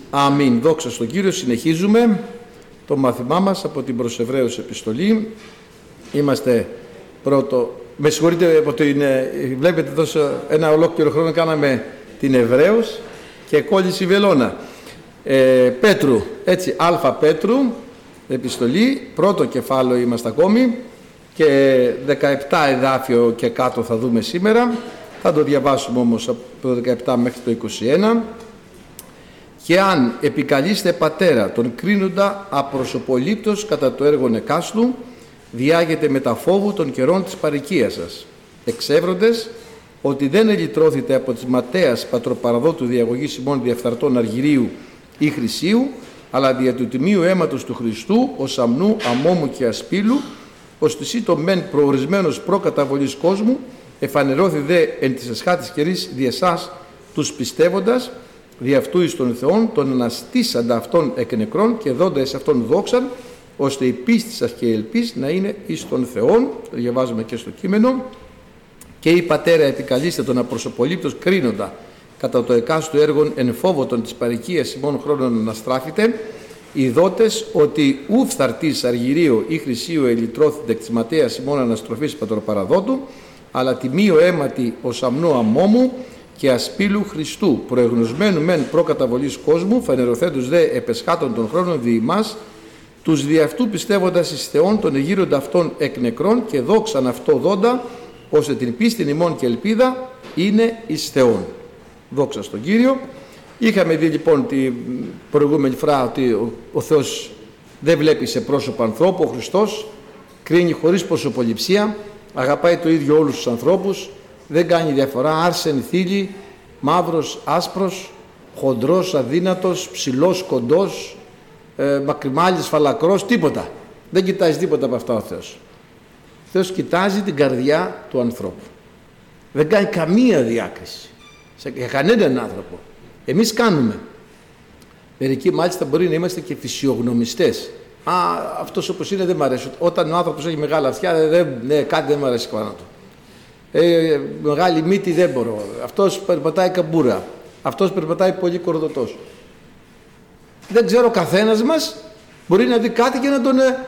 Αμήν. Δόξα στον Κύριο. Συνεχίζουμε το μάθημά μας από την προς Εβραίους επιστολή. Είμαστε πρώτο... Με συγχωρείτε από την... Βλέπετε εδώ ένα ολόκληρο χρόνο κάναμε την Εβραίους και κόλληση βελόνα. Πέτρου, έτσι, Α Πέτρου, επιστολή, πρώτο κεφάλαιο είμαστε ακόμη και 17 εδάφιο και κάτω θα δούμε σήμερα. Θα το διαβάσουμε όμως από το 17 μέχρι το 21. «Και αν επικαλείστε πατέρα τον κρίνοντα απροσωπολήπτος κατά το έργον εκάστου, διάγετε με τα φόβου των καιρών της παροικίας σας, εξεύροντες ότι δεν ελυτρώθητε από της ματέας πατροπαραδότου διαγωγής ημών διαφθαρτών αργυρίου ή χρυσίου, αλλά δια του τιμίου αίματος του Χριστού, ως αμνού, αμόμου και ασπίλου, ώστε εσύ το μεν προορισμένος προκαταβολής κόσμου, εφανερώθη δε εν της εσχάτης καιρής δι' εσάς τους πιστεύοντας, δι' αυτού εις των Θεών, τον αναστήσαντα αυτόν εκ νεκρών και δόντα εις αυτόν δόξαν, ώστε η πίστη σας και η ελπίς να είναι εις των Θεών». Το διαβάζουμε και στο κείμενο. «Και η πατέρα επικαλείστε τον απροσωπολήπτος κρίνοντα κατά το εκάστου έργων εν φόβοτον της παροικίας ημών χρόνων να στράφητε, ειδότες ότι ου φθαρτής αργυρίου ή χρυσίου ελυτρώθητε εκ της ματέας ημών αναστροφής πατροπαραδότου, αλλά τιμίο αίματι ως αμνού αμόμου και ασπίλου Χριστού, προεγνωσμένου μεν προκαταβολής κόσμου, φανερωθέντους δε επεσχάτων των χρόνων δι' ημάς, τους δι' αυτού πιστεύοντας εις Θεόν τον εγείροντα αυτών εκ νεκρών και δόξαν αυτό δόντα, ώστε την πίστην ημών και ελπίδα είναι εις Θεόν». Δόξα στον Κύριο. Είχαμε δει λοιπόν την προηγούμενη φορά ότι ο Θεός δεν βλέπει σε πρόσωπο ανθρώπου, ο Χριστός κρίνει χωρίς προσωποληψία, αγαπάει το ίδιο όλους τους ανθρώπους, δεν κάνει διαφορά, άρσεν, θήλη, μαύρος, άσπρος, χοντρός, αδύνατος, ψηλός, κοντός, μακριμάλης, φαλακρός, τίποτα. Δεν κοιτάζει τίποτα από αυτά ο Θεός. Ο Θεός κοιτάζει την καρδιά του ανθρώπου. Δεν κάνει καμία διάκριση για κανέναν άνθρωπο. Εμείς κάνουμε. Μερικοί μάλιστα μπορεί να είμαστε και φυσιογνωμιστές. Α, αυτός όπως είναι δεν μ' αρέσει. Όταν ο άνθρωπος έχει μεγάλα αυτιά, κάτι δεν μ' αρέσει πάνω του. Μεγάλη μύτη δεν μπορώ. Αυτός περπατάει καμπούρα. Αυτός περπατάει πολύ κορδωτός. Δεν ξέρω, καθένας μας μπορεί να δει κάτι και να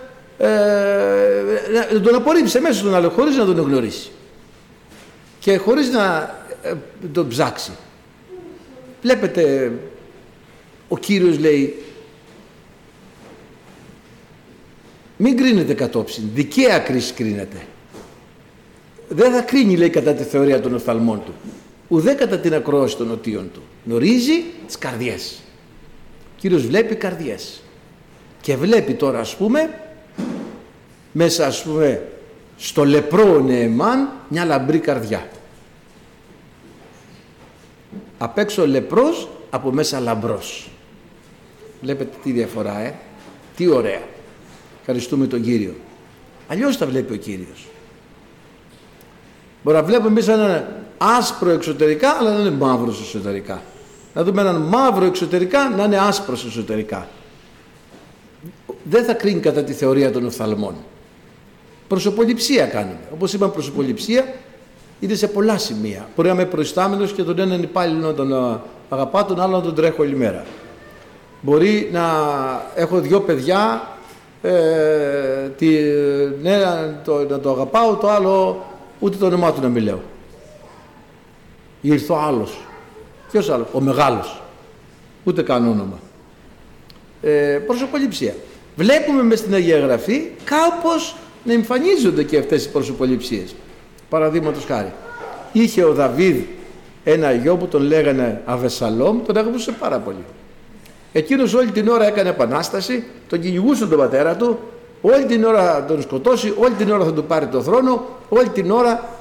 τον απορρίψει μέσα στον άλλο, χωρίς να τον γνωρίσει και χωρίς να τον ψάξει. Βλέπετε, ο Κύριος λέει, μην κρίνετε κατόψιν, δικαία κρίση κρίνετε. Δεν θα κρίνει, λέει, κατά τη θεωρία των οφθαλμών του, ουδέ κατά την ακρόαση των οτίων του. Γνωρίζει τις καρδιές. Ο Κύριος βλέπει καρδιές και βλέπει τώρα, ας πούμε, μέσα, ας πούμε, στο λεπρό Νεεμάν μια λαμπρή καρδιά. Απ' έξω λεπρός, από μέσα λαμπρός. Βλέπετε τι διαφορά, τι ωραία. Ευχαριστούμε τον Κύριο. Αλλιώς τα βλέπει ο Κύριος. Μπορεί να βλέπουμε εμείς έναν άσπρο εξωτερικά, αλλά να είναι μαύρος εσωτερικά. Να δούμε έναν μαύρο εξωτερικά, να είναι άσπρος εσωτερικά. Δεν θα κρίνει κατά τη θεωρία των οφθαλμών. Προσωποληψία κάνουμε. Όπως είπαμε, προσωποληψία είναι σε πολλά σημεία. Μπορεί να είμαι προϊστάμενος και τον έναν υπάλληλο να τον αγαπάω, τον άλλον να τον τρέχω όλη μέρα. Μπορεί να έχω δυο παιδιά, να το αγαπάω, το άλλο ούτε το όνομά του να μην λέω. Ήρθε ο άλλος. Ποιος άλλος? Ο μεγάλος. Ούτε καν όνομα. Προσωποληψία. Βλέπουμε μες στην Αγία Γραφή κάπως να εμφανίζονται και αυτές οι προσωποληψίες. Παραδείγματος χάρη, είχε ο Δαβίδ ένα γιο που τον λέγανε Αβεσσαλόμ, τον αγαπούσε πάρα πολύ. Εκείνος όλη την ώρα έκανε επανάσταση, τον κυνηγούσε τον πατέρα του, όλη την ώρα τον σκοτώσει, όλη την ώρα θα του πάρει το θρόνο, όλη την ώρα.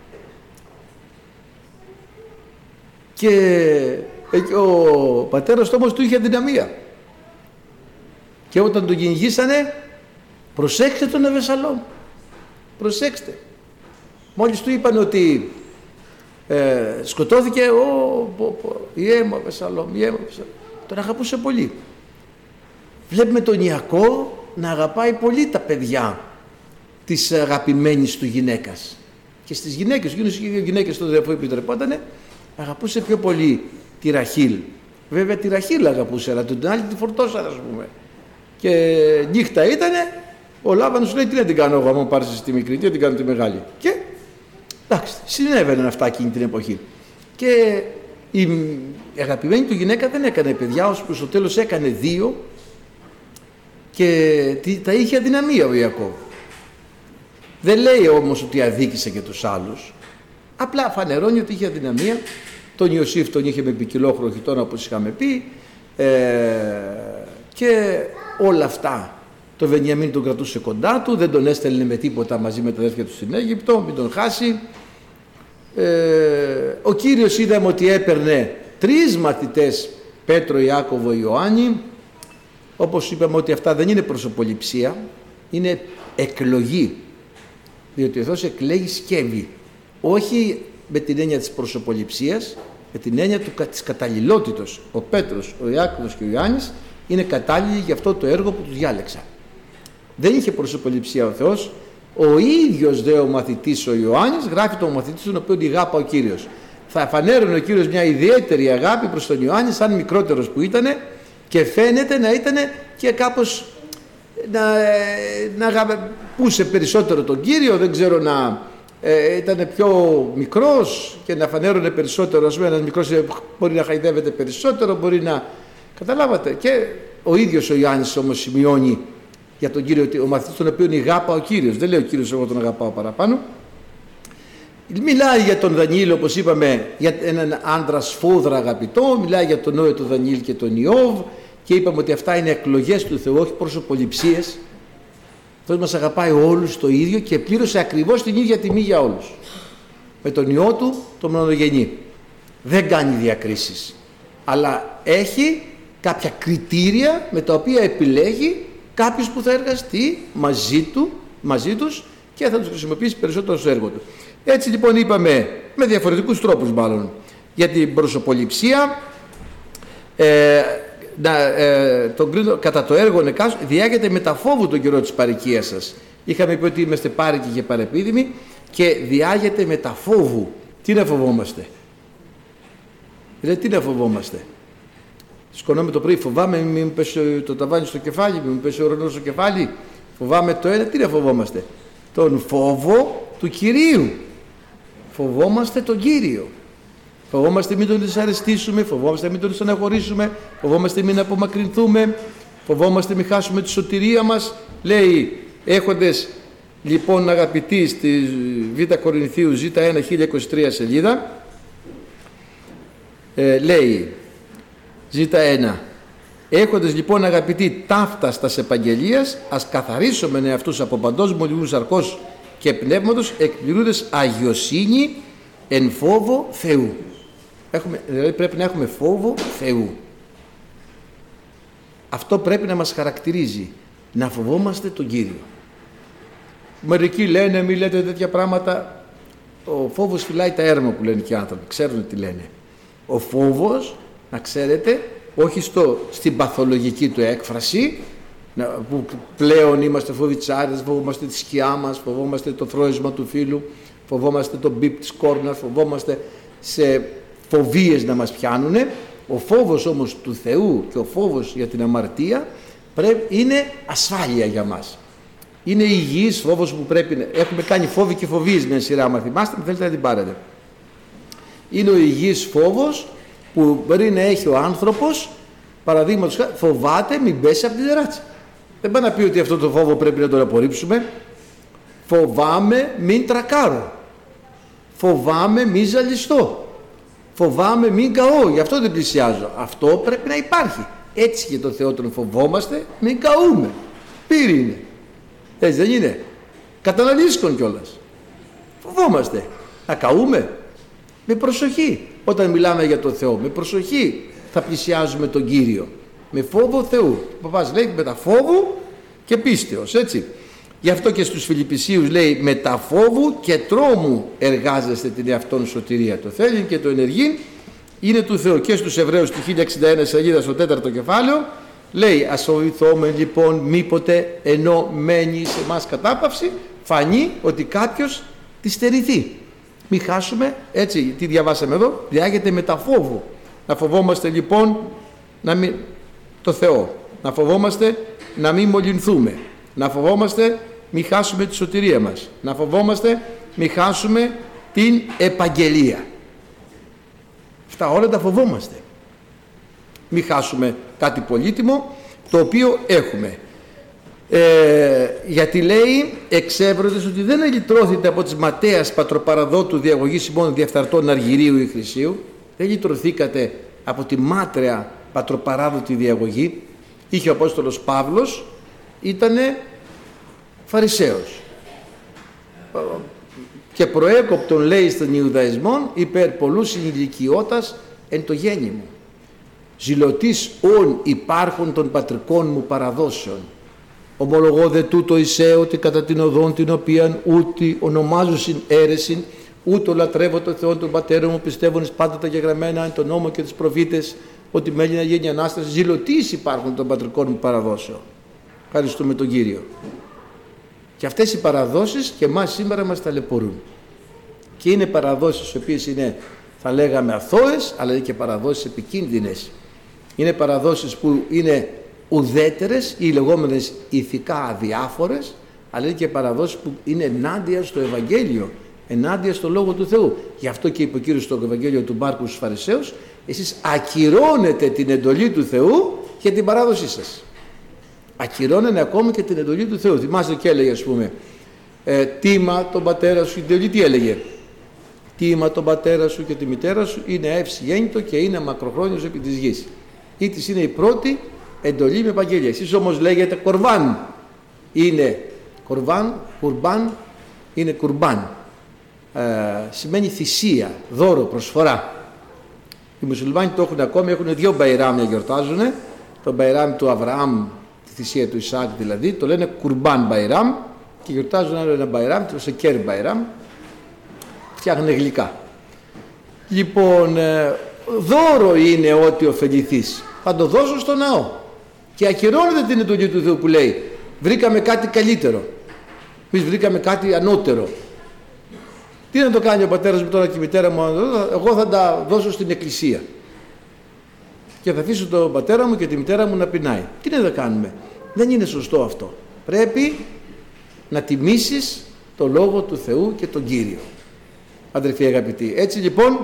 Και ο πατέρας του όμως του είχε αδυναμία. Και όταν τον κυνηγήσανε, προσέξτε τον Αβεσσαλόμ. Προσέξτε. Μόλις του είπαν ότι σκοτώθηκε, ο Αβεσσαλόμ, τον αγαπούσε πολύ. Βλέπουμε τον Ιακώβ να αγαπάει πολύ τα παιδιά της αγαπημένης του γυναίκας. Και στις γυναίκες, εκείνες οι γυναίκες τότε, αφού επιτρεπότανε, αγαπούσε πιο πολύ τη Ραχήλ. βέβαια τη Ραχήλ αγαπούσε, αλλά την άλλη τη φορτώσαν, ας πούμε. Και νύχτα ήτανε, ο Λάβανος σου λέει: τι να την κάνω εγώ, άμα πάρεις εσύ τη μικρή, τι να την κάνω τη μεγάλη. Και εντάξει, συνέβαιναν αυτά εκείνη την εποχή. Και η αγαπημένη του γυναίκα δεν έκανε παιδιά, ώσπου στο τέλος έκανε 2 και τα είχε αδυναμία ο Ιακώβ. Δεν λέει όμως ότι αδίκησε και τους άλλους, απλά φανερώνει ότι είχε αδυναμία. Τον Ιωσήφ τον είχε με ποικιλόχρωο χιτώνα, όπως είχαμε πει, και όλα αυτά. Το Βενιαμίν τον κρατούσε κοντά του, δεν τον έστελνε με τίποτα μαζί με τα αδέρφια του στην Αίγυπτο, μην τον χάσει. Ο Κύριος είδαμε ότι έπαιρνε 3 μαθητές, Πέτρο, Ιάκωβο, Ιωάννη. Όπως είπαμε ότι αυτά δεν είναι προσωποληψία, είναι εκλογή, διότι ο Θεός εκλέγει σκεύη, όχι με την έννοια της προσωποληψίας, με την έννοια της καταλληλότητος. Ο Πέτρος, ο Ιάκωβος και ο Ιωάννης είναι κατάλληλοι για αυτό το έργο που τους διάλεξα. Δεν είχε προσωποληψία ο Θεός. Ο ίδιος δε ο μαθητής ο Ιωάννης γράφει τον μαθητή τον οποίο ηγάπα ο Κύριος. Θα φανέρωνε ο Κύριος μια ιδιαίτερη αγάπη προς τον Ιωάννη, σαν μικρότερος που ήτανε, και φαίνεται να ήτανε και κάπως να αγαπούσε περισσότερο τον Κύριο, δεν ξέρω, να ήταν πιο μικρός και να φανέρωνε περισσότερο. Ας πούμε, ένας μικρός μπορεί να χαϊδεύεται περισσότερο, μπορεί να... Καταλάβατε. Και ο ίδιος ο Ιωάννης όμως σημειώνει για τον Κύριο ότι ο μαθητής τον οποίο ηγάπα ο Κύριος. Δεν λέει ο Κύριος εγώ τον αγαπάω παραπάνω. Μιλάει για τον Δανιήλ, όπως είπαμε, για έναν άντρα σφόδρα αγαπητό. Μιλάει για τον Νόε, τον Δανιήλ και τον Ιώβ, και είπαμε ότι αυτά είναι εκλογές του Θεού, όχι προσωποληψίες. Αυτός μας αγαπάει όλους το ίδιο και πλήρωσε ακριβώς την ίδια τιμή για όλους. Με τον Υιό του, τον μονογενή. Δεν κάνει διακρίσεις, αλλά έχει κάποια κριτήρια με τα οποία επιλέγει κάποιους που θα εργαστεί μαζί τους και θα τους χρησιμοποιήσει περισσότερο στο έργο του. Έτσι λοιπόν είπαμε, με διαφορετικούς τρόπους μάλλον, για την προσωποληψία, κατά το έργο νεκάς διάγεται με τα φόβου τον καιρό της παροικίας σας. Είχαμε πει ότι είμαστε πάρικοι και παρεπίδημοι, και διάγεται με τα φόβου. Τι να φοβόμαστε? Δηλαδή τι να φοβόμαστε? Σκονόμαι το πρωί, φοβάμαι μην μου πέσει το ταβάνι στο κεφάλι, μην μου πέσει ο ουρανός στο κεφάλι, φοβάμαι το ένα. Τι να φοβόμαστε? Τον φόβο του Κυρίου. Φοβόμαστε τον Κύριο. Φοβόμαστε μην τον δυσαρεστήσουμε, φοβόμαστε μην τον στεναχωρήσουμε, φοβόμαστε μην απομακρυνθούμε, φοβόμαστε μην χάσουμε τη σωτηρία μας. Λέει, έχοντες λοιπόν αγαπητοί στη Β' Κορινθίου Ζ1 1023 σελίδα, λέει Ζ1, έχοντες λοιπόν αγαπητοί ταύταστας επαγγελίας, ας καθαρίσουμε εαυτούς από παντός μολυβούς αρκός και πνεύματος, εκπληρούντες αγιοσύνη εν φόβο Θεού. Δηλαδή πρέπει να έχουμε φόβο Θεού. Αυτό πρέπει να μας χαρακτηρίζει, να φοβόμαστε τον Κύριο. Μερικοί λένε, μη λέτε τέτοια πράγματα. Ο φόβος φυλάει τα έρμα, που λένε και οι άνθρωποι, ξέρουν τι λένε. Ο φόβος, να ξέρετε, όχι στην παθολογική του έκφραση, που πλέον είμαστε φοβιτσάρες, φοβόμαστε τη σκιά μας, φοβόμαστε το θρώισμα του φίλου, φοβόμαστε τον μπιπ της κόρνας, φοβόμαστε σε φοβίες να μας πιάνουνε. Ο φόβος όμως του Θεού και ο φόβος για την αμαρτία είναι ασφάλεια για μας. Είναι υγιής φόβος που πρέπει να... Έχουμε κάνει φόβοι και φοβίες με σειρά, άμα θυμάστε, αν θέλετε να την πάρετε. Είναι ο υγιής φόβος που μπορεί να έχει ο άνθρωπος, παραδείγματος χάρη, φοβάται μην πέσει από την τεράτσα. Δεν πάει να πει ότι αυτό το φόβο πρέπει να τον απορρίψουμε. Φοβάμαι μην τρακάρω. Φοβάμαι μην ζαλιστώ. Φοβάμαι μην καώ, γι' αυτό δεν πλησιάζω. Αυτό πρέπει να υπάρχει. Έτσι και το Θεό τον φοβόμαστε, μην καούμε. Πύρη είναι. Έτσι δεν είναι? Καταναλύσκον κιόλας. Φοβόμαστε. Να καούμε. Με προσοχή. Όταν μιλάμε για τον Θεό, με προσοχή θα πλησιάζουμε τον Κύριο. Με φόβο Θεού. Ο παπάς λέει με τα φόβου και πίστεως, έτσι. Γι' αυτό και στους Φιλιππισίους λέει με τα φόβου και τρόμου εργάζεστε την εαυτόν σωτηρία. Το θέλει και το ενεργεί είναι του Θεού. Και στους Εβραίους τη 1061 σελίδα στο 4ο κεφάλαιο λέει ας φοβηθούμε λοιπόν μήποτε ενώ μένει σε εμάς κατάπαυση φανεί ότι κάποιος τη στερηθεί. Μην χάσουμε, έτσι τι διαβάσαμε εδώ, διάγεται με τα φόβου. Να φοβόμαστε λοιπόν το Θεό, να φοβόμαστε να μην μολυνθούμε, να φοβόμαστε μην χάσουμε τη σωτηρία μας, να φοβόμαστε μην χάσουμε την επαγγελία. Αυτά όλα τα φοβόμαστε. Μην χάσουμε κάτι πολύτιμο το οποίο έχουμε. Γιατί λέει εξέβρωτες ότι δεν ελυτρώθητε από τις ματέας πατροπαραδότου διαγωγής ημών διαφθαρτών αργυρίου ή χρυσίου. Δεν λυτρωθήκατε από τη μάτρια πατροπαράδοτη διαγωγή. Είχε ο Απόστολος Παύλος, ήτανε Φαρισαίος και προέκοπτον, λέει, στον Ιουδαϊσμόν υπέρ πολλού συνηλικιώτας εν το γέννημο, ζηλωτής όν υπάρχον των πατρικών μου παραδόσεων. Ομολογώ δε τούτο εισέ ότι κατά την οδόν την οποίαν ούτε ονομάζουσιν αίρεσιν, ούτε λατρεύω το Θεό των πατέρων μου, πιστεύουν εις πάντα τα γεγραμμένα εν τον νόμο και τις προφήτες, ότι με Έλληνα γίνει Ανάσταση. Ζηλωτής υπάρχουν των πατρικών μου παραδόσεων. Ευχαριστούμε τον Κύριο. Και αυτές οι παραδόσεις και εμάς σήμερα μας ταλαιπωρούν. Και είναι παραδόσεις οι οποίες είναι, θα λέγαμε, αθώες, αλλά είναι και παραδόσεις επικίνδυνες. Είναι παραδόσεις που είναι ουδέτερες ή λεγόμενες ηθικά αδιάφορες, αλλά είναι και παραδόσεις που είναι ενάντια στο Ευαγγέλιο, ενάντια στο Λόγο του Θεού. Γι' αυτό και είπε ο Κύριος στο Ευαγγέλιο του Μάρκου στους Φαρισαίους, εσείς ακυρώνετε την εντολή του Θεού και την παράδοσή σας. Ακυρώνανε ακόμα και την εντολή του Θεού. Θυμάστε και έλεγε, ας πούμε, τίμα τον πατέρα σου. Η εντολή τι έλεγε? Τίμα τον πατέρα σου και τη μητέρα σου, είναι ευσυγέννητο και είναι μακροχρόνιος επί της γης. Ή της είναι η πρώτη εντολή με επαγγέλια. Εσείς όμως λέγεται κορβάν. Είναι κορβάν, κουρμπάν, είναι κουρμπάν. Σημαίνει θυσία, δώρο, προσφορά. Οι μουσουλμάνοι το έχουν ακόμη, έχουν δύο μπαϊράμια γιορτάζουν. Το μπαϊράμ του Αβραάμ, τη θυσία του Ισάκ δηλαδή, το λένε κουρμπάν μπαϊράμ, και γιορτάζουν άλλο ένα μπαϊράμ, το σεκέρ μπαϊράμ, φτιάχνουν γλυκά. Λοιπόν, δώρο είναι ό,τι ωφεληθείς. Θα το δώσω στο ναό. Και ακυρώνεται την εντολή του Θεού που λέει βρήκαμε κάτι καλύτερο. Εμείς βρήκαμε κάτι ανώτερο. Τι να το κάνει ο πατέρας μου τώρα και η μητέρα μου? Εγώ θα τα δώσω στην εκκλησία και θα αφήσω τον πατέρα μου και τη μητέρα μου να πεινάει. Τι να κάνουμε? Δεν είναι σωστό αυτό. Πρέπει να τιμήσεις το Λόγο του Θεού και τον Κύριο, αδερφοί αγαπητοί. Έτσι λοιπόν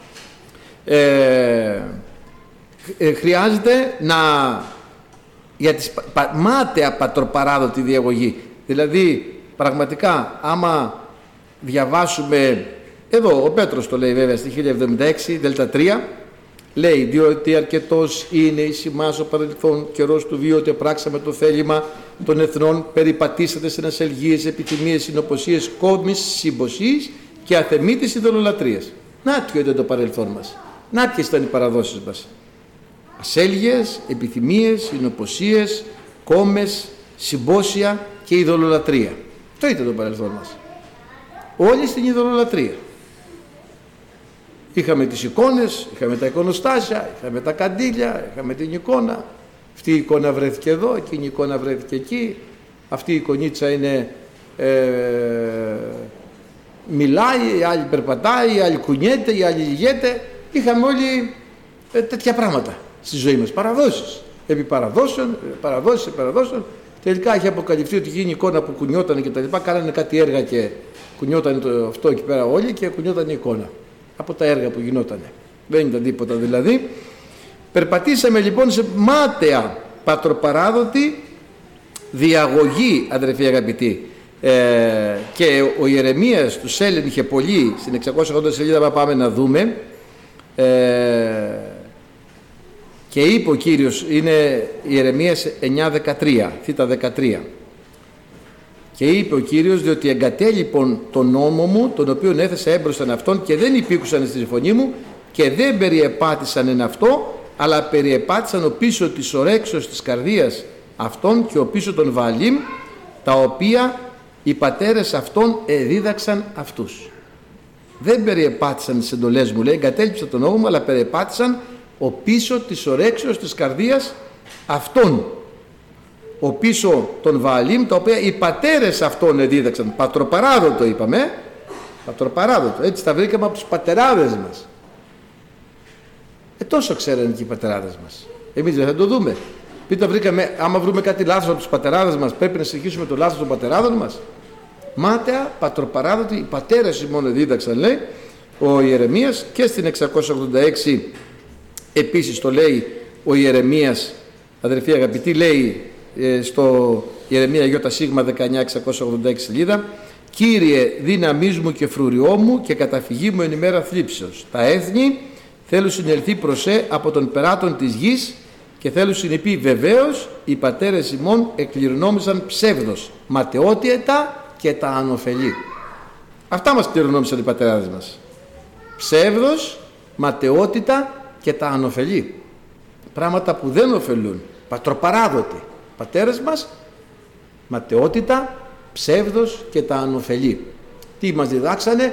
χρειάζεται να, για τη μάταια πατροπαράδοτη διαγωγή, δηλαδή πραγματικά άμα διαβάσουμε, εδώ ο Πέτρος το λέει βέβαια στη 1076 δέλτα 3, λέει διότι αρκετός είναι εις ημάς ο παρελθόν καιρός του βίου ότι πράξαμε το θέλημα των εθνών, περιπατήσατε σε ασελγίες, επιθυμίες, συνοποσίες, κόμμης, συμποσίες και αθεμίτης ειδωλολατρίας. Να ποιο ήταν το παρελθόν μας, να ποιες ήταν οι παραδόσεις μας. Ασέλγειες, επιθυμίες, συνοποσίες, κόμμες, συμπόσια και ειδωλολατρία. Αυτό ήταν το παρελθόν μας. Όλοι στην ειδωλολατρία. Είχαμε τις εικόνες, είχαμε τα εικονοστάσια, είχαμε τα καντήλια, είχαμε την εικόνα. Αυτή η εικόνα βρέθηκε εδώ, εκείνη η εικόνα βρέθηκε εκεί. Αυτή η εικονίτσα είναι, μιλάει, η άλλη περπατάει, η άλλη κουνιέται, η άλλη λυγέται. Είχαμε όλοι τέτοια πράγματα στη ζωή μας. Παραδόσεις. Επί παραδόσεων, παραδόσεις, επί παραδόσεων. Τελικά έχει αποκαλυφθεί ότι γίνει εικόνα που κουνιόταν και τα λοιπά. Κάνανε κάτι έργα και κουνιόταν αυτό εκεί πέρα όλοι και κουνιόταν η εικόνα από τα έργα που γινότανε. Δεν ήταν τίποτα δηλαδή. Περπατήσαμε λοιπόν σε μάταια πατροπαράδοτη διαγωγή, αδερφοί αγαπητοί. Και ο Ιερεμίας του Σέλεν είχε πολύ, στην 680 σελίδα πάμε να δούμε, και είπε ο Κύριος, είναι Ιερεμίας 9:13, θήτα 13, και είπε ο Κύριος διότι εγκατέλειπον τον νόμο μου τον οποίον έθεσα έμπροσθεν αυτόν και δεν υπήκουσαν στη φωνή μου και δεν περιεπάτησαν εν αυτό, αλλά περιεπάτησαν ο πίσω της ορέξεως της καρδίας αυτών και ο πίσω των Βαλήμ, τα οποία οι πατέρες αυτών εδίδαξαν αυτούς. Δεν περιεπάτησαν τις εντολές μου, λέει, εγκατέλειψαν τον νόμο μου, αλλά περιεπάτησαν ο πίσω της ορέξεως της καρδίας αυτών, ο πίσω των Βαλήμ, τα οποία οι πατέρες αυτών εδίδαξαν. Πατροπαράδοτο είπαμε, πατροπαράδοτο, έτσι τα βρήκαμε από τους πατεράδες μας. Τόσο ξέρανε και οι πατεράδες μας. Εμείς δεν θα το δούμε? Πείτε, βρήκαμε, άμα βρούμε κάτι λάθος από τους πατεράδες μας, πρέπει να συνεχίσουμε το λάθος των πατεράδων μας? Μάταια, πατροπαράδοτοι, οι πατέρες μόνο δίδαξαν, λέει ο Ιερεμίας, και στην 686 επίσης το λέει ο Ιερεμίας, αδερφοί αγαπητοί, λέει στο Ιερεμία ΙΣ 19, 686 σελίδα: «Κύριε, δύναμής μου και φρουριό μου και καταφυγή μου εν ημέρα θλίψεως. Τα έθνη θέλουν συνελθεί προσέ από τον περάτων της γης και θέλουν συνεπεί βεβαίως οι πατέρες ημών εκκληρονόμησαν ψεύδος, ματαιότητα και τα ανοφελή». Αυτά μας κληρονόμησαν οι πατεράδες μας. Ψεύδος, ματαιότητα και τα ανοφελή. Πράγματα που δεν ωφελούν. Πατροπαράδοτοι πατέρες μας, ματαιότητα, ψεύδος και τα ανοφελή. Τι μας διδάξανε?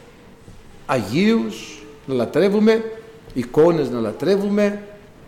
Αγίους να λατρεύουμε, εικόνες να λατρεύουμε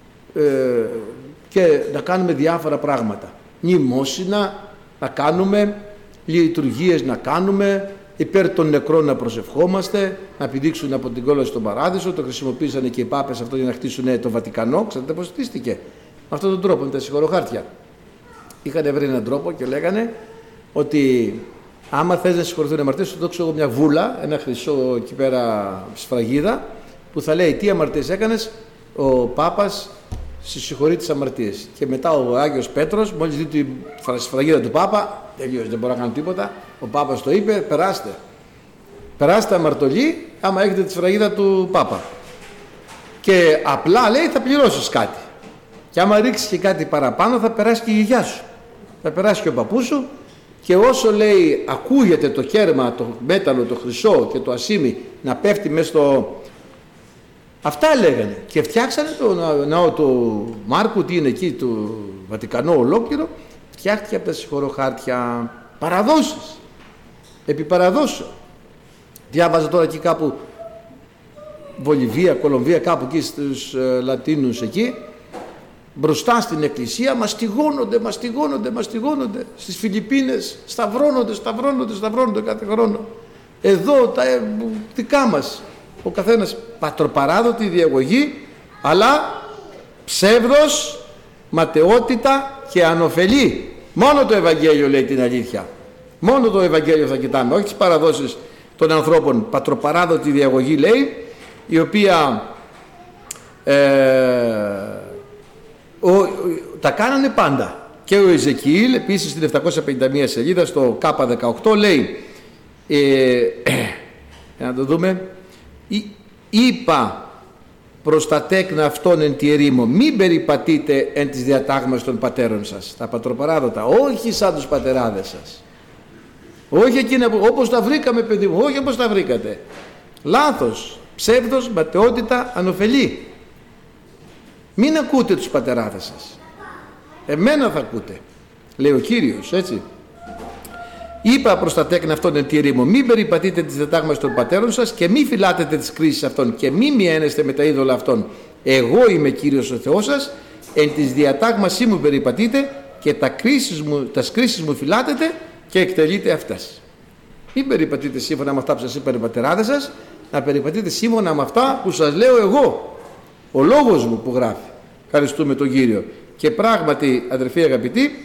και να κάνουμε διάφορα πράγματα. Μνημόσυνα να κάνουμε, λειτουργίες να κάνουμε, υπέρ των νεκρών να προσευχόμαστε, να πηδήξουν από την κόλαση στον παράδεισο. Το χρησιμοποίησαν και οι πάπες αυτό για να χτίσουν το Βατικανό. Ξέρετε πώς χτίστηκε? Με αυτόν τον τρόπο, με τα συγχωροχάρτια. Είχαν βρει έναν τρόπο και λέγανε ότι άμα θες να συγχωρηθούν αμαρτίες, σου δώξω εγώ μια βούλα, ένα χρυσό εκεί πέρα σφραγίδα, που θα λέει τι αμαρτίες έκανες, ο Πάπας συγχωρεί τις αμαρτίες. Και μετά ο Άγιος Πέτρος, μόλις δει τη σφραγίδα του Πάπα, τελείωσε, δεν μπορώ να κάνω τίποτα. Ο Πάπας το είπε: περάστε. Περάστε αμαρτωλοί, άμα έχετε τη σφραγίδα του Πάπα. Και απλά λέει θα πληρώσεις κάτι. Και άμα ρίξεις και κάτι παραπάνω, θα περάσει και η γιαγιά σου. Θα περάσει και ο παππούς σου. Και όσο λέει ακούγεται το κέρμα, το μέταλλο, το χρυσό και το ασίμι να πέφτει μέσα στο... Αυτά λέγανε. Και φτιάξανε το ναό του Μάρκου, τι είναι εκεί, του Βατικανό ολόκληρο. Φτιάχτηκε από τα συγχωροχάρτια. Παραδόσεις. Επί παραδόσεων. Διάβαζα τώρα εκεί κάπου Βολιβία, Κολομβία, κάπου εκεί στους Λατίνους εκεί, μπροστά στην εκκλησία μαστιγώνονται. Στις Φιλιππίνες σταυρώνονται κάθε χρόνο. Εδώ τα δικά μας, ο καθένας πατροπαράδοτη διαγωγή, αλλά ψεύδος, ματαιότητα και ανοφελή. Μόνο το Ευαγγέλιο λέει την αλήθεια. Μόνο το Ευαγγέλιο θα κοιτάμε, όχι τις παραδόσεις των ανθρώπων. Πατροπαράδοτη διαγωγή λέει, η οποία τα κάνανε πάντα. Και ο Εζεκιήλ επίσης στην 751 σελίδα στο K18 λέει να το δούμε, είπα προς τα τέκνα αυτών εν τη ερήμο, μην περιπατείτε εν τις διατάγμες των πατέρων σας, τα πατροπαράδοτα, όχι σαν τους πατεράδες σας, όχι εκείνα όπως τα βρήκαμε παιδί μου, όχι όπως τα βρήκατε, λάθος, ψεύδος, ματαιότητα, ανοφελή. Μην ακούτε τους πατεράδες σας, εμένα θα ακούτε, λέει ο Κύριος, έτσι. Είπα προς τα τέκνα αυτών εν τη ερήμο, μην περιπατείτε τις διατάγμες των πατέρων σας και μην φυλάτετε τις κρίσεις αυτών και μην μιένεστε με τα είδωλα αυτών. Εγώ είμαι Κύριος ο Θεός σας, εν τις διατάγμασή μου περιπατείτε και τα κρίσεις μου φυλάτετε και εκτελείτε αυτές. Μην περιπατείτε σύμφωνα με αυτά που σας είπαν οι πατεράδες σας, να περιπατείτε σύμφωνα με αυτά που σας λέω εγώ, ο λόγος μου που γράφει. Ευχαριστούμε τον Κύριο. Και πράγματι, αδερφοί αγαπητοί,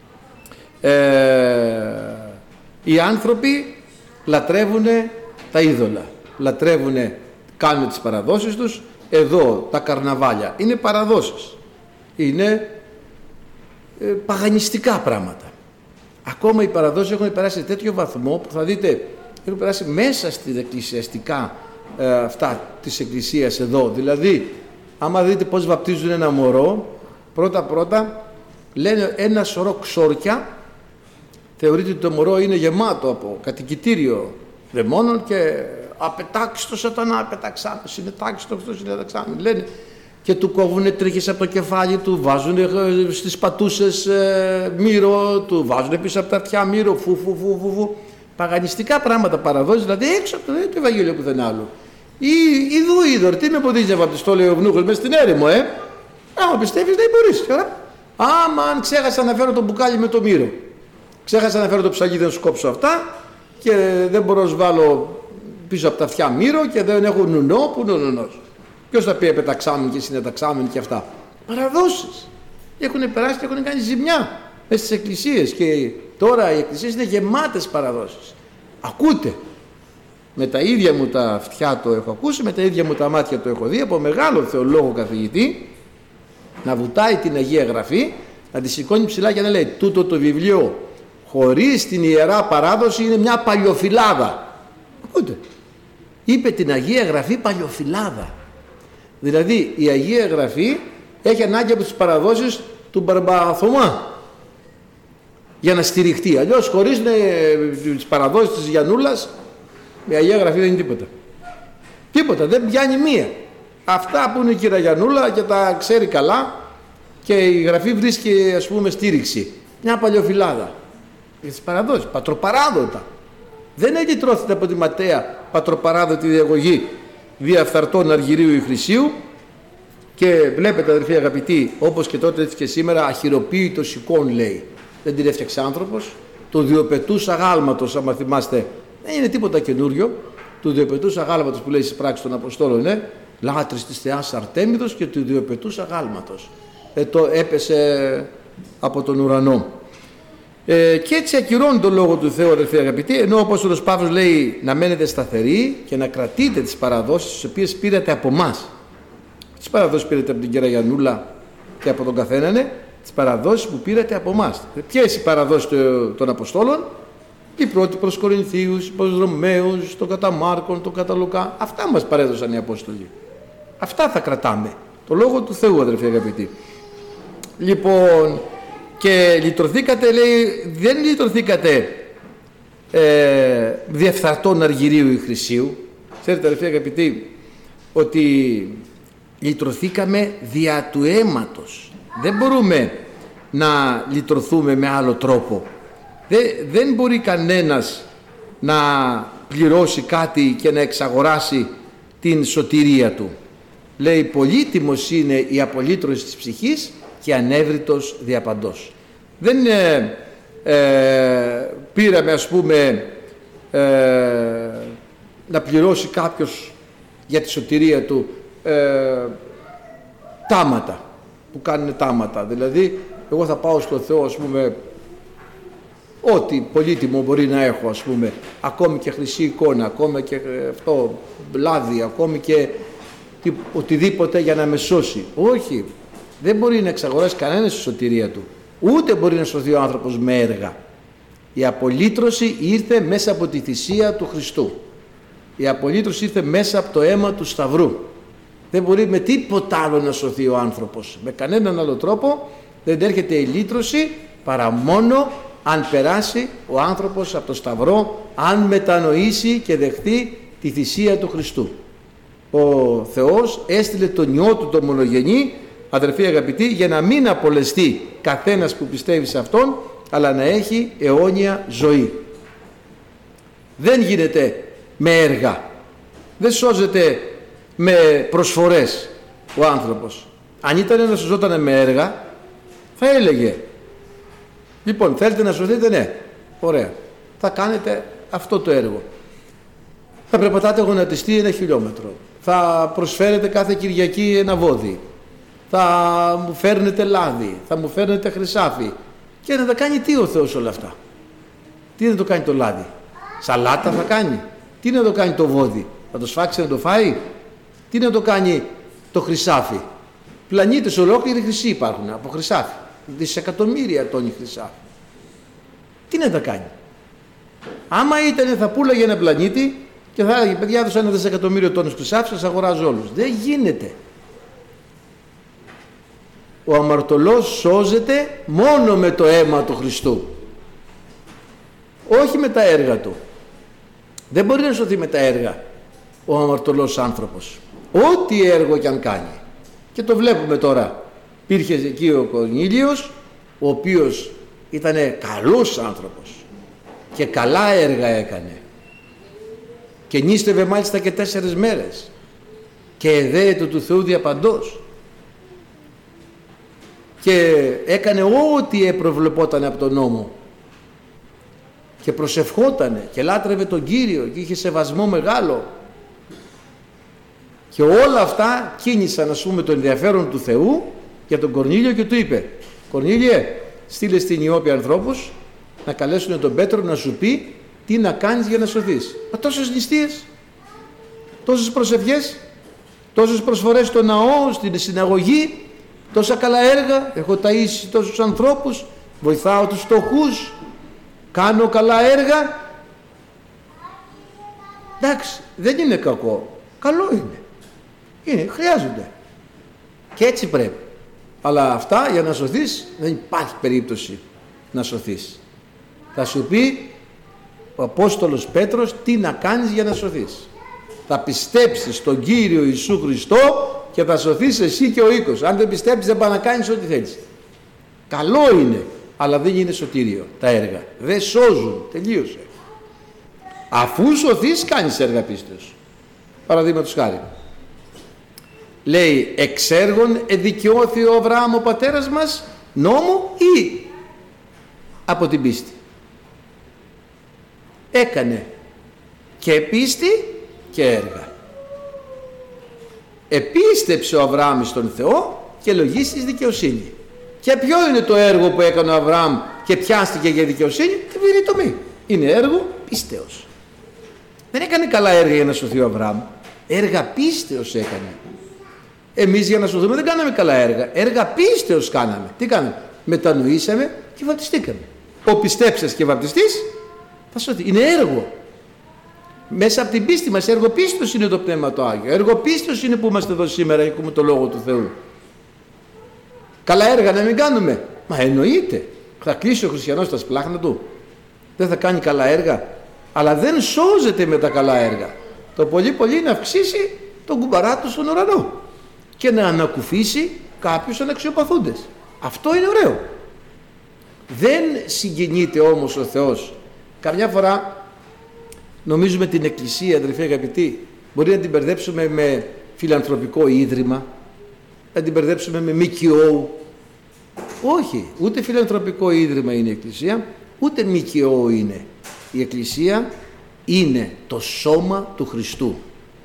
οι άνθρωποι λατρεύουν τα είδωλα, κάνουν τις παραδόσεις τους. Εδώ τα καρναβάλια είναι παραδόσεις, είναι παγανιστικά πράγματα. Ακόμα οι παραδόσεις έχουν περάσει σε τέτοιο βαθμό που θα δείτε έχουν περάσει μέσα στην εκκλησιαστικά αυτά της εκκλησίας εδώ. Δηλαδή άμα δείτε πως βαπτίζουν ένα μωρό, πρώτα λένε ένα σωρό ξόρκια. Θεωρείται ότι το μωρό είναι γεμάτο από κατοικητήριο δαιμόνων και απετάξεις σατανά, απεταξάμενος, συνετάξεις συνεταξάμενος, λένε, και του κόβουνε τρίχες από το κεφάλι του, βάζουν στις πατούσες μύρο, του βάζουν πίσω από τα αυτιά μύρο, φου. Παγανιστικά πράγματα, παραδόσεις, δηλαδή έξω από το Ευαγγέλιο πουθενά άλλο. Είδωρ, τι με εμποδίζει να βαπτιστώ, λέει ο Ευνούχος, μέσα στην έρημο, άμα πιστεύεις δεν μπορείς. Άμα αν ξέχασα να φέρω το μπουκάλι με το μύρο, ξέχασα να φέρω το ψαλίδι να σου κόψω αυτά και δεν μπορώ να σου βάλω πίσω από τα αυτιά μύρο και δεν έχω νουνό, που είναι ο νουνός. Ποιος θα πει επεταξάμενοι και συνεταξάμενοι και αυτά. Παραδόσεις. Έχουν περάσει και έχουν κάνει ζημιά μέσα στις εκκλησίες και τώρα οι εκκλησίες είναι γεμάτες παραδόσεις. Ακούτε. Με τα ίδια μου τα αυτιά το έχω ακούσει, με τα ίδια μου τα μάτια το έχω δει από μεγάλο θεολόγο καθηγητή να βουτάει την Αγία Γραφή, να τη σηκώνει ψηλά και να λέει τούτο το βιβλίο χωρίς την Ιερά Παράδοση είναι μια παλιοφυλάδα. Ακούτε. Είπε την Αγία Γραφή παλιοφυλάδα. Δηλαδή η Αγία Γραφή έχει ανάγκη από τις παραδόσεις του Μπαρμπαθωμά για να στηριχτεί. Αλλιώς χωρίς τις παραδόσεις της Γιαννούλας η Αγία Γραφή δεν είναι τίποτα. Τίποτα, δεν πιάνει μία. Αυτά που είναι η κυρία Γιαννούλα και τα ξέρει καλά και η Γραφή βρίσκει ας πούμε στήριξη. Μια παλιοφυλάδα. Για τις παραδόσεις, πατροπαράδοτα. Δεν ελυτρώθητε από τη ματαία πατροπαράδοτη διαγωγή διαφθαρτών Αργυρίου ή Χρυσίου και βλέπετε αδερφοί αγαπητοί, όπως και τότε έτσι και σήμερα, αχυροποίητο εικόν λέει. Δεν την έφτιαξε άνθρωπος. Το διοπετούς αγάλματος, άμα θυμάστε, δεν είναι τίποτα καινούριο. Του διοπετούς αγάλματος που λέει στις πράξεις των Αποστόλων είναι λάτρης της θεάς Αρτέμιδος και του διοπετούς αγάλματος. Το έπεσε από τον ουρανό. Και έτσι ακυρώνει τον λόγο του Θεού, αδερφοί αγαπητοί, ενώ ο Απόστολος Παύλος λέει να μένετε σταθεροί και να κρατείτε τις παραδόσεις τις οποίες πήρατε από εμάς. Τις παραδόσεις πήρατε από την κυρία Γιαννούλα και από τον καθέναν, τις παραδόσεις που πήρατε από εμάς. Ποιες οι παραδόσεις των Αποστόλων? Οι πρώτοι προς Κορινθίους, προς Ρωμαίους, τον κατά Μάρκον, τον κατά Λουκά. Αυτά μας παρέδωσαν οι Απόστολοι. Αυτά θα κρατάμε. Το λόγο του Θεού, αδερφοί αγαπητοί. Λοιπόν, και λυτρωθήκατε, λέει, δεν λυτρωθήκατε διαφθαρτών Αργυρίου ή Χρυσίου. Ξέρετε, αδερφοί αγαπητοί, ότι λυτρωθήκαμε δια του αίματος. Δεν μπορούμε να λυτρωθούμε με άλλο τρόπο. Δεν μπορεί κανένας να πληρώσει κάτι και να εξαγοράσει την σωτηρία του. Λέει πολύτιμος είναι η απολύτρωση της ψυχής και ανέβριτος διαπαντός. Δεν πήραμε ας πούμε να πληρώσει κάποιος για τη σωτηρία του τάματα που κάνουν τάματα. Δηλαδή εγώ θα πάω στο Θεό ας πούμε ό,τι πολύτιμο μπορεί να έχω ας πούμε, ακόμη και χρυσή εικόνα, ακόμη και αυτό λάδι, ακόμη και οτιδήποτε για να με σώσει. Όχι, δεν μπορεί να εξαγοράσει κανένας τη σωτηρία του, ούτε μπορεί να σωθεί ο άνθρωπος με έργα. Η απολύτρωση ήρθε μέσα από τη θυσία του Χριστού. Η απολύτρωση ήρθε μέσα από το αίμα του Σταυρού. Δεν μπορεί με τίποτα άλλο να σωθεί ο άνθρωπος. Με κανέναν άλλο τρόπο δεν έρχεται η λύτρωση παρά μόνο αν περάσει ο άνθρωπος από το Σταυρό, αν μετανοήσει και δεχτεί τη θυσία του Χριστού. Ο Θεός έστειλε τον Υιό του τον μονογενή, αδερφοί αγαπητοί, για να μην απολεστεί καθένας που πιστεύει σε Αυτόν, αλλά να έχει αιώνια ζωή. Δεν γίνεται με έργα, δεν σώζεται με προσφορές ο άνθρωπος. Αν ήταν να σωζόταν με έργα, θα έλεγε λοιπόν θέλετε να σωθείτε, ναι, ωραία, θα κάνετε αυτό το έργο, θα περπατάτε γονατιστή 1 χιλιόμετρο, θα προσφέρετε κάθε Κυριακή ένα βόδι, θα μου φέρνετε λάδι, θα μου φέρνετε χρυσάφι. Και να τα κάνει τι ο Θεός όλα αυτά? Τι να το κάνει το λάδι? Σαλάτα θα κάνει? Τι να το κάνει το βόδι? Θα το σφάξει να το φάει? Τι να το κάνει το χρυσάφι? Πλανήτες ολόκληροι χρυσοί υπάρχουν από χρυσάφι, δισεκατομμύρια τόνοι χρυσάφι. Τι να τα κάνει? Άμα ήταν θα πούλαγε ένα πλανήτη και θα έλεγε παιδιά έδωσα 1 δισεκατομμύριο τόνους χρυσάφι, σας αγοράζω όλους. Δεν γίνεται. Ο αμαρτωλός σώζεται μόνο με το αίμα του Χριστού, όχι με τα έργα του. Δεν μπορεί να σωθεί με τα έργα ο αμαρτωλός άνθρωπος, ό,τι έργο κι αν κάνει. Και το βλέπουμε τώρα. Υπήρχε εκεί ο Κορνήλιος, ο οποίος ήταν καλός άνθρωπος και καλά έργα έκανε και νήστευε μάλιστα και 4 μέρες και εδέεται του Θεού διαπαντός και έκανε ό,τι προβλεπόταν από τον νόμο και προσευχότανε και λάτρευε τον Κύριο και είχε σεβασμό μεγάλο, και όλα αυτά κίνησαν ας πούμε το ενδιαφέρον του Θεού για τον Κορνήλιο και του είπε: Κορνήλιε, στείλε στην Ιώπη ανθρώπους να καλέσουν τον Πέτρο να σου πει τι να κάνεις για να σωθείς. Μα τόσες νηστείες, τόσες προσευχές, τόσες προσφορές στο ναό, στην συναγωγή, τόσα καλά έργα, έχω ταΐσει τόσους ανθρώπους, βοηθάω τους φτωχούς, κάνω καλά έργα. Εντάξει, δεν είναι κακό, καλό είναι, χρειάζονται και έτσι πρέπει. Αλλά αυτά για να σωθείς δεν υπάρχει περίπτωση να σωθείς. Θα σου πει ο Απόστολος Πέτρος τι να κάνεις για να σωθείς. Θα πιστέψεις στον Κύριο Ιησού Χριστό και θα σωθείς εσύ και ο οίκος. Αν δεν πιστέψεις δεν πάει να κάνεις ό,τι θέλεις. Καλό είναι, αλλά δεν είναι σωτήριο τα έργα. Δεν σώζουν, τελείωσε. Αφού σωθείς κάνεις έργα πίστεως. Παραδείγματος χάρη. Λέει, εξ έργων εδικαιώθη ο Αβραάμ ο πατέρας μας νόμου ή από την πίστη. Έκανε και πίστη και έργα. Επίστεψε ο Αβραάμ στον Θεό και λογίστης δικαιοσύνη. Και ποιο είναι το έργο που έκανε ο Αβραάμ και πιάστηκε για δικαιοσύνη? Τη βήρη τομή. Είναι έργο πίστεως. Δεν έκανε καλά έργα για να σωθεί ο Αβραάμ. Έργα πίστεως έκανε. Εμείς για να σωθούμε δεν κάναμε καλά έργα. Έργα πίστεως κάναμε. Τι κάναμε? Μετανοήσαμε και βαπτιστήκαμε. Ο πιστέψας και βαπτιστής θα σωθεί. Είναι έργο. Μέσα από την πίστη μας, έργο πίστεως είναι το Πνεύμα το Άγιο. Έργο πίστεως είναι που είμαστε εδώ σήμερα και ακούμε το Λόγο του Θεού. Καλά έργα να μην κάνουμε? Μα εννοείται. Θα κλείσει ο χριστιανός τα σπλάχνα του? Δεν θα κάνει καλά έργα? Αλλά δεν σώζεται με τα καλά έργα. Το πολύ πολύ να αυξήσει τον κουμπαρά του στον ουρανό και να ανακουφίσει κάποιους αναξιοπαθούντες. Αυτό είναι ωραίο. Δεν συγκινείται όμως ο Θεός. Καμιά φορά νομίζουμε την Εκκλησία, αδελφοί αγαπητοί, μπορεί να την μπερδέψουμε με φιλανθρωπικό ίδρυμα, να την μπερδέψουμε με ΜΚΟ. Όχι, ούτε φιλανθρωπικό ίδρυμα είναι η Εκκλησία, ούτε ΜΚΟ είναι. Η Εκκλησία είναι το σώμα του Χριστού.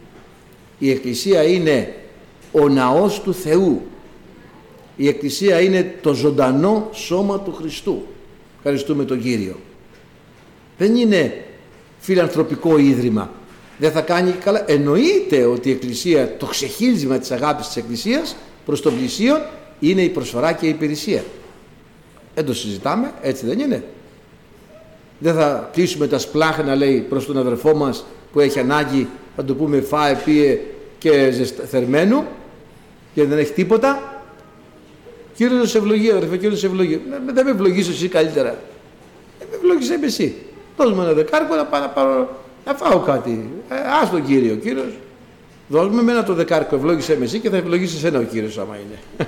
Η Εκκλησία είναι ο ναός του Θεού. Η Εκκλησία είναι το ζωντανό σώμα του Χριστού. Ευχαριστούμε τον Κύριο. Δεν είναι φιλανθρωπικό ίδρυμα. Δεν θα κάνει καλά. Εννοείται ότι η Εκκλησία, το ξεχύλισμα της αγάπης της Εκκλησίας προς τον πλησίον είναι η προσφορά και η υπηρεσία. Δεν το συζητάμε, έτσι δεν είναι? Δεν θα κλείσουμε τα σπλάχνα, λέει, προς τον αδερφό μας που έχει ανάγκη, θα του πούμε φάε, πίε και θερμένου και δεν έχει τίποτα. Κύριος σε ευλογεί, αδερφέ, Κύριος σε ευλογεί. Δεν με ευλογείς εσύ καλύτερα? Με ευλογείς εσύ. Δώσ' μου ένα δεκάρικο να πάω να πάρω, να φάω κάτι. Ας τον Κύριο, Κύριος. Δώσ' μου εμένα το δεκάρικο, ευλόγησέ με εσύ και θα ευλογήσει εσένα ο Κύριος άμα είναι.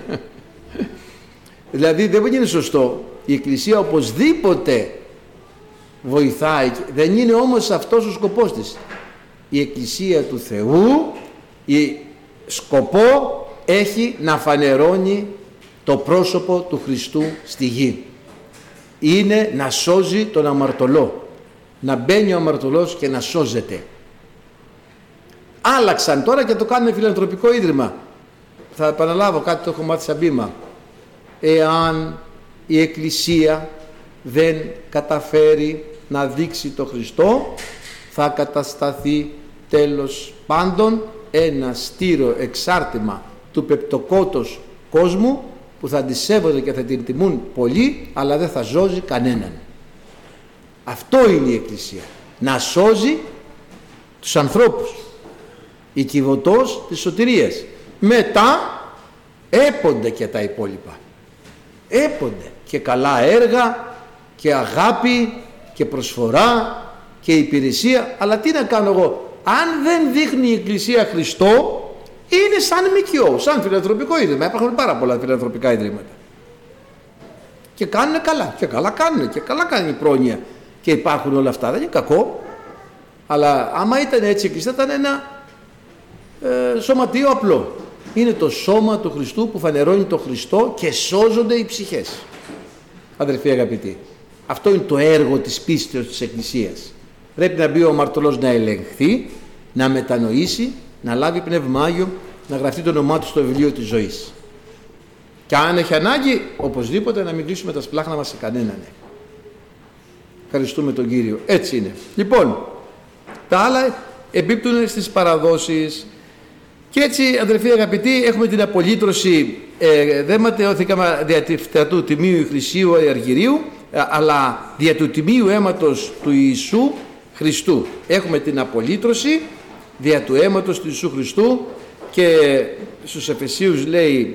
Δηλαδή δεν είναι σωστό. Η Εκκλησία οπωσδήποτε βοηθάει. Δεν είναι όμως αυτός ο σκοπός της. Η Εκκλησία του Θεού η σκοπό έχει να φανερώνει το πρόσωπο του Χριστού στη γη. Είναι να σώζει τον αμαρτωλό. Να μπαίνει ο αμαρτωλός και να σώζεται. Άλλαξαν τώρα και το κάνουν φιλανθρωπικό ίδρυμα. Θα επαναλάβω κάτι, το έχω μάθει σαν μπήμα. Εάν η Εκκλησία δεν καταφέρει να δείξει το Χριστό, θα κατασταθεί τέλος πάντων ένα στήρο εξάρτημα του πεπτοκότος κόσμου που θα τη σέβονται και θα την τιμούν πολλοί, αλλά δεν θα σώζει κανέναν. Αυτό είναι η Εκκλησία. Να σώζει τους ανθρώπους. Η κυβωτός της σωτηρίας. Μετά έπονται και τα υπόλοιπα. Έπονται και καλά έργα και αγάπη και προσφορά και υπηρεσία. Αλλά τι να κάνω εγώ? Αν δεν δείχνει η Εκκλησία Χριστό, είναι σαν ΜΚΟ, σαν φιλανθρωπικό ίδρυμα. Υπάρχουν πάρα πολλά φιλανθρωπικά ιδρύματα. Και κάνουν καλά. Και καλά κάνουν. Και καλά κάνει η πρόνοια. Και υπάρχουν όλα αυτά. Δεν είναι κακό. Αλλά άμα ήταν έτσι η Εκκλησία, ήταν ένα σωματείο απλό. Είναι το σώμα του Χριστού που φανερώνει το Χριστό και σώζονται οι ψυχές. Αδερφοί αγαπητοί, αυτό είναι το έργο της πίστεως της Εκκλησίας. Πρέπει να μπει ο αμαρτωλός να ελεγχθεί, να μετανοήσει, να λάβει Πνεύμα Άγιο, να γραφτεί το όνομά του στο βιβλίο της ζωής. Και αν έχει ανάγκη, οπωσδήποτε να μην κλείσουμε τα σπλάχνα μας σε κανέναν. Ευχαριστούμε τον Κύριο. Έτσι είναι. Λοιπόν, τα άλλα εμπίπτουν στις παραδόσεις. Και έτσι, αδερφοί αγαπητοί, έχουμε την απολύτρωση. Δεν ματαιώθηκαμε δια του τιμίου Χρυσίου Αργυρίου, αλλά δια του τιμίου αίματος του Ιησού Χριστού. Έχουμε την απολύτρωση δια του αίματος του Ιησού Χριστού, και στους Εφεσίους λέει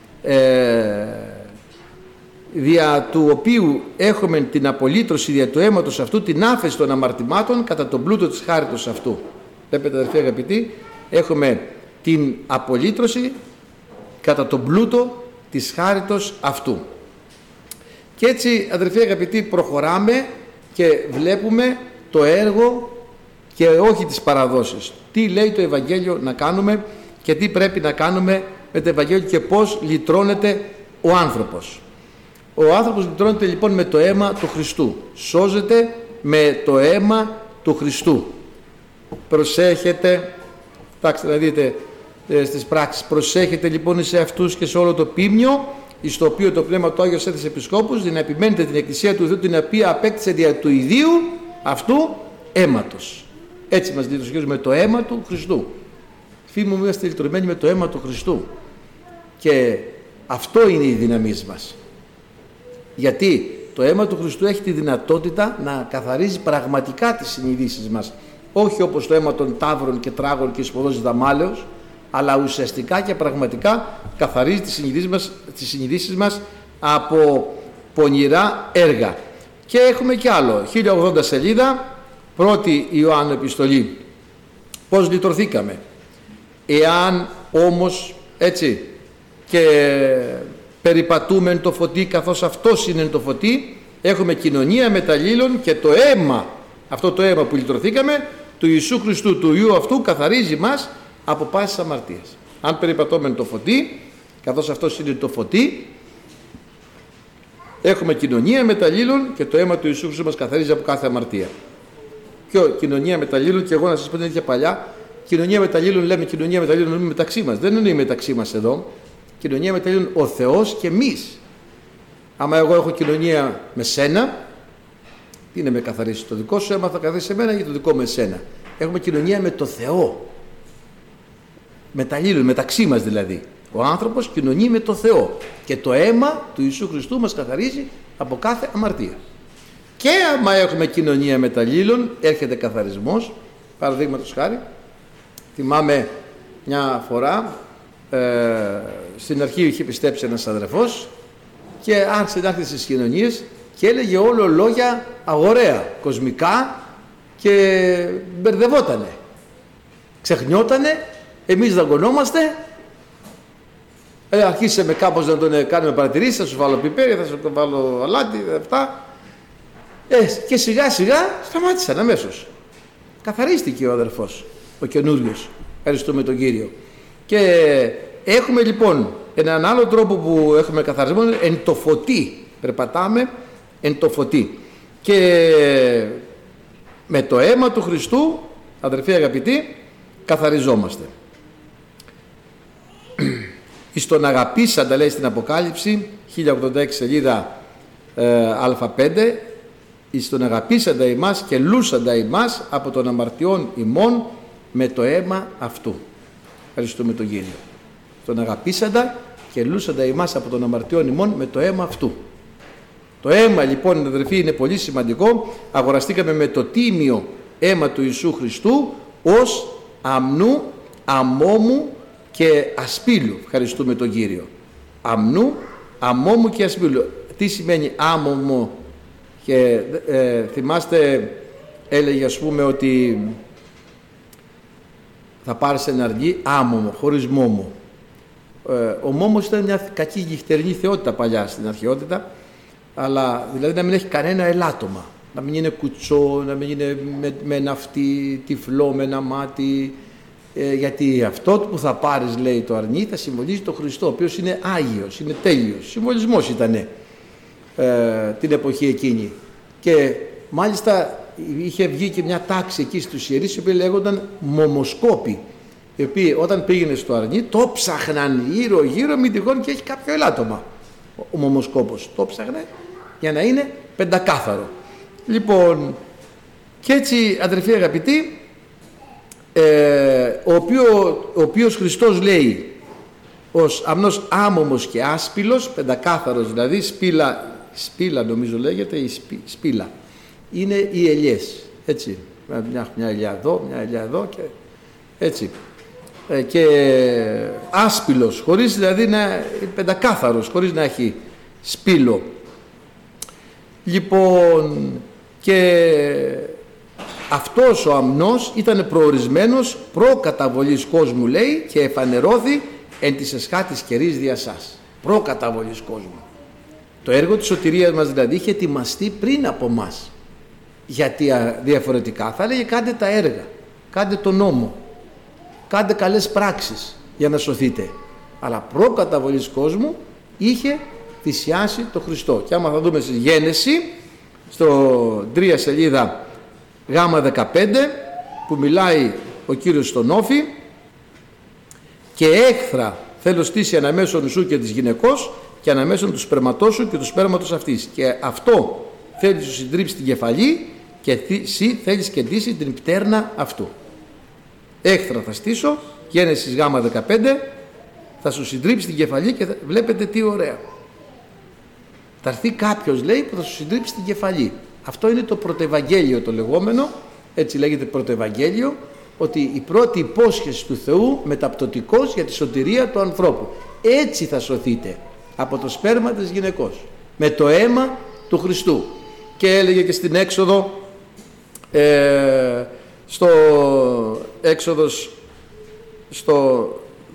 δια του οποίου έχουμε την απολύτρωση δια του αίματος αυτού, την άφεση των αμαρτημάτων κατά τον πλούτο της χάριτος αυτού. Βλέπετε, αδερφοί αγαπητοί, έχουμε την απολύτρωση κατά τον πλούτο της χάριτος αυτού. Και έτσι, αδερφοί αγαπητοί, προχωράμε και βλέπουμε το έργο και όχι τις παραδόσεις. Τι λέει το Ευαγγέλιο να κάνουμε και τι πρέπει να κάνουμε με το Ευαγγέλιο και πώς λυτρώνεται ο άνθρωπος. Ο άνθρωπος λυτρώνεται λοιπόν με το αίμα του Χριστού. Σώζεται με το αίμα του Χριστού. Προσέχετε, κοιτάξτε να δείτε στις πράξεις, προσέχετε λοιπόν σε αυτούς και σε όλο το πίμνιο, εις το οποίο το Πνεύμα του Άγιος έθεσε επισκόπους, για να επιμένετε την Εκκλησία του Θεού, την οποία απέκτησε δια του ιδίου αυτού αίματος. Έτσι μας λυτρώνει με το αίμα του Χριστού. Φίλοι μου, είμαστε λυτρωμένοι με το αίμα του Χριστού. Και αυτό είναι η δύναμή μας. Γιατί το αίμα του Χριστού έχει τη δυνατότητα να καθαρίζει πραγματικά τις συνειδήσεις μας. Όχι όπως το αίμα των ταύρων και τράγων και ισποδός δαμάλεως, αλλά ουσιαστικά και πραγματικά καθαρίζει τις συνειδήσεις μας από πονηρά έργα. Και έχουμε κι άλλο, 1080 σελίδα, 1η Ιωάννου επιστολή. Πώς λυτρωθήκαμε. Εάν όμως, έτσι, και περιπατούμε το φωτί καθώς αυτός είναι το φωτί, έχουμε κοινωνία μεταλλήλων και το αίμα, αυτό το αίμα που λυτρωθήκαμε, του Ιησού Χριστού, του Υιού αυτού, καθαρίζει μας από πάσης αμαρτίας. Αν περιπατούμε το φωτί, καθώς αυτός είναι το φωτί, έχουμε κοινωνία μεταλλήλων και το αίμα του Ιησού Χριστού μας καθαρίζει από κάθε αμαρτία. Και κοινωνία μεταλλήλων, και εγώ να σας πω την ίδια παλιά, κοινωνία μεταλλήλων, λέμε κοινωνία μεταλλήλων, λέμε μεταξύ μας. Δεν είναι μεταξύ μας εδώ. Κοινωνία μεταλλήλων ο Θεός και εμείς. Άμα εγώ έχω κοινωνία με σένα, τι είναι με καθαρίσει? Το δικό σου αίμα θα καθαρίσει εμένα ή το δικό με σένα? Έχουμε κοινωνία με το Θεό. Μεταλλήλων, μεταξύ μας δηλαδή. Ο άνθρωπος κοινωνεί με το Θεό. Και το αίμα του Ιησού Χριστού μας καθαρίζει από κάθε αμαρτία. Και άμα έχουμε κοινωνία μεταλλήλων, έρχεται καθαρισμός. Παραδείγματος χάρη, θυμάμαι μια φορά, στην αρχή είχε πιστέψει ένας αδερφός και άρχισε να έρθει στις κοινωνίες και έλεγε όλο λόγια αγοραία, κοσμικά, και μπερδευότανε, ξεχνιότανε, εμείς δαγκωνόμαστε. Αρχίσαμε κάπως να τον κάνουμε παρατηρήσεις, θα σου βάλω πιπέρια, θα σου βάλω αλάτι, αυτά, και σιγά σιγά σταμάτησαν αμέσως. Καθαρίστηκε ο αδερφός, ο καινούριος. Ευχαριστούμε τον Κύριο. Και έχουμε λοιπόν έναν άλλο τρόπο που έχουμε καθαρισμό, εν το φωτί. Περπατάμε εν το φωτί. Και με το αίμα του Χριστού, αδερφοί αγαπητοί, καθαριζόμαστε. Εις τον αγαπήσαντα, λέει στην Αποκάλυψη, 1086 σελίδα α5, εις τον αγαπήσαντα ημάς και λούσαντα ημάς από των αμαρτιών ημών με το αίμα αυτού. Ευχαριστούμε τον Κύριο. Τον αγαπήσαντα και λούσαντα ημάς από των αμαρτιών ημών με το αίμα αυτού. Το αίμα λοιπόν, αδερφοί, είναι πολύ σημαντικό. Αγοραστήκαμε με το τίμιο αίμα του Ιησού Χριστού ως αμνού, αμόμου και ασπίλου. Ευχαριστούμε τον Κύριο. Αμνού, αμόμου και ασπίλου. Τι σημαίνει άμωμο? Και θυμάστε, έλεγε ας πούμε ότι θα πάρεις ένα αργύ άμωμο, χωρίς μόμο. Ο μόμος ήταν μια κακή γυχτερινή θεότητα παλιά στην αρχαιότητα, αλλά δηλαδή να μην έχει κανένα ελάττωμα, να μην είναι κουτσό, να μην είναι με ένα αυτί τυφλό, με ένα μάτι, γιατί αυτό που θα πάρεις, λέει, το αρνί θα συμβολίζει τον Χριστό, ο οποίος είναι Άγιος, είναι τέλειος. Συμβολισμός ήτανε την εποχή εκείνη. Και μάλιστα είχε βγει και μια τάξη εκεί στους ιερείς, οι οποίοι λέγονταν μομοσκόποι. οι οποίοι όταν πήγαινε στο αρνί το ψάχναν γύρω γύρω, μην τυχόν και έχει κάποιο ελάττωμα ο μομοσκόπος. Το ψάχνε για να είναι πεντακάθαρο. Λοιπόν, και έτσι αδερφοί αγαπητοί, ο οποίος Χριστός λέει ως αμνός άμωμος και άσπυλος, πεντακάθαρος δηλαδή, σπήλα νομίζω λέγεται, η σπήλα είναι οι ελιές, έτσι, μια ελιά εδώ, μια ελιά εδώ και έτσι, και άσπυλος, χωρίς δηλαδή να είναι πεντακάθαρος, χωρίς να έχει σπήλο. Λοιπόν, και αυτός ο αμνός ήταν προορισμένος προκαταβολής κόσμου, λέει, και εφανερώθη εν της εσχάτης καιρής δια σας. Προκαταβολής κόσμου. Το έργο της σωτηρίας μας δηλαδή είχε ετοιμαστεί πριν από μας. Γιατί διαφορετικά θα έλεγε κάντε τα έργα, κάντε τον νόμο, κάντε καλές πράξεις για να σωθείτε. Αλλά προκαταβολής κόσμου είχε θυσιάσει το Χριστό. Και άμα θα δούμε στη Γένεση, στο 3 σελίδα γάμα 15, που μιλάει ο Κύριος στον Όφη, και έχθρα θέλω στήσει αναμέσων σου και της γυναικός και αναμέσων του σπερματός σου και του σπέρματος αυτής, και αυτό θέλει σου συντρίψει την κεφαλή και εσύ θέλεις κεντήσει την πτέρνα αυτού. Έχθρα θα στήσω, Γένεσης γάμα 15, θα σου συντρίψει την κεφαλή, και βλέπετε τι ωραία. Θα έρθει κάποιος, λέει, που θα σου συντρίψει την κεφαλή. Αυτό είναι το πρωτοευαγγέλιο το λεγόμενο, έτσι λέγεται πρωτοευαγγέλιο, ότι η πρώτη υπόσχεση του Θεού μεταπτωτικός για τη σωτηρία του ανθρώπου. Έτσι θα σωθείτε, από το σπέρμα της γυναικός, με το αίμα του Χριστού. Και έλεγε και στην Έξοδο, στο Έξοδος στο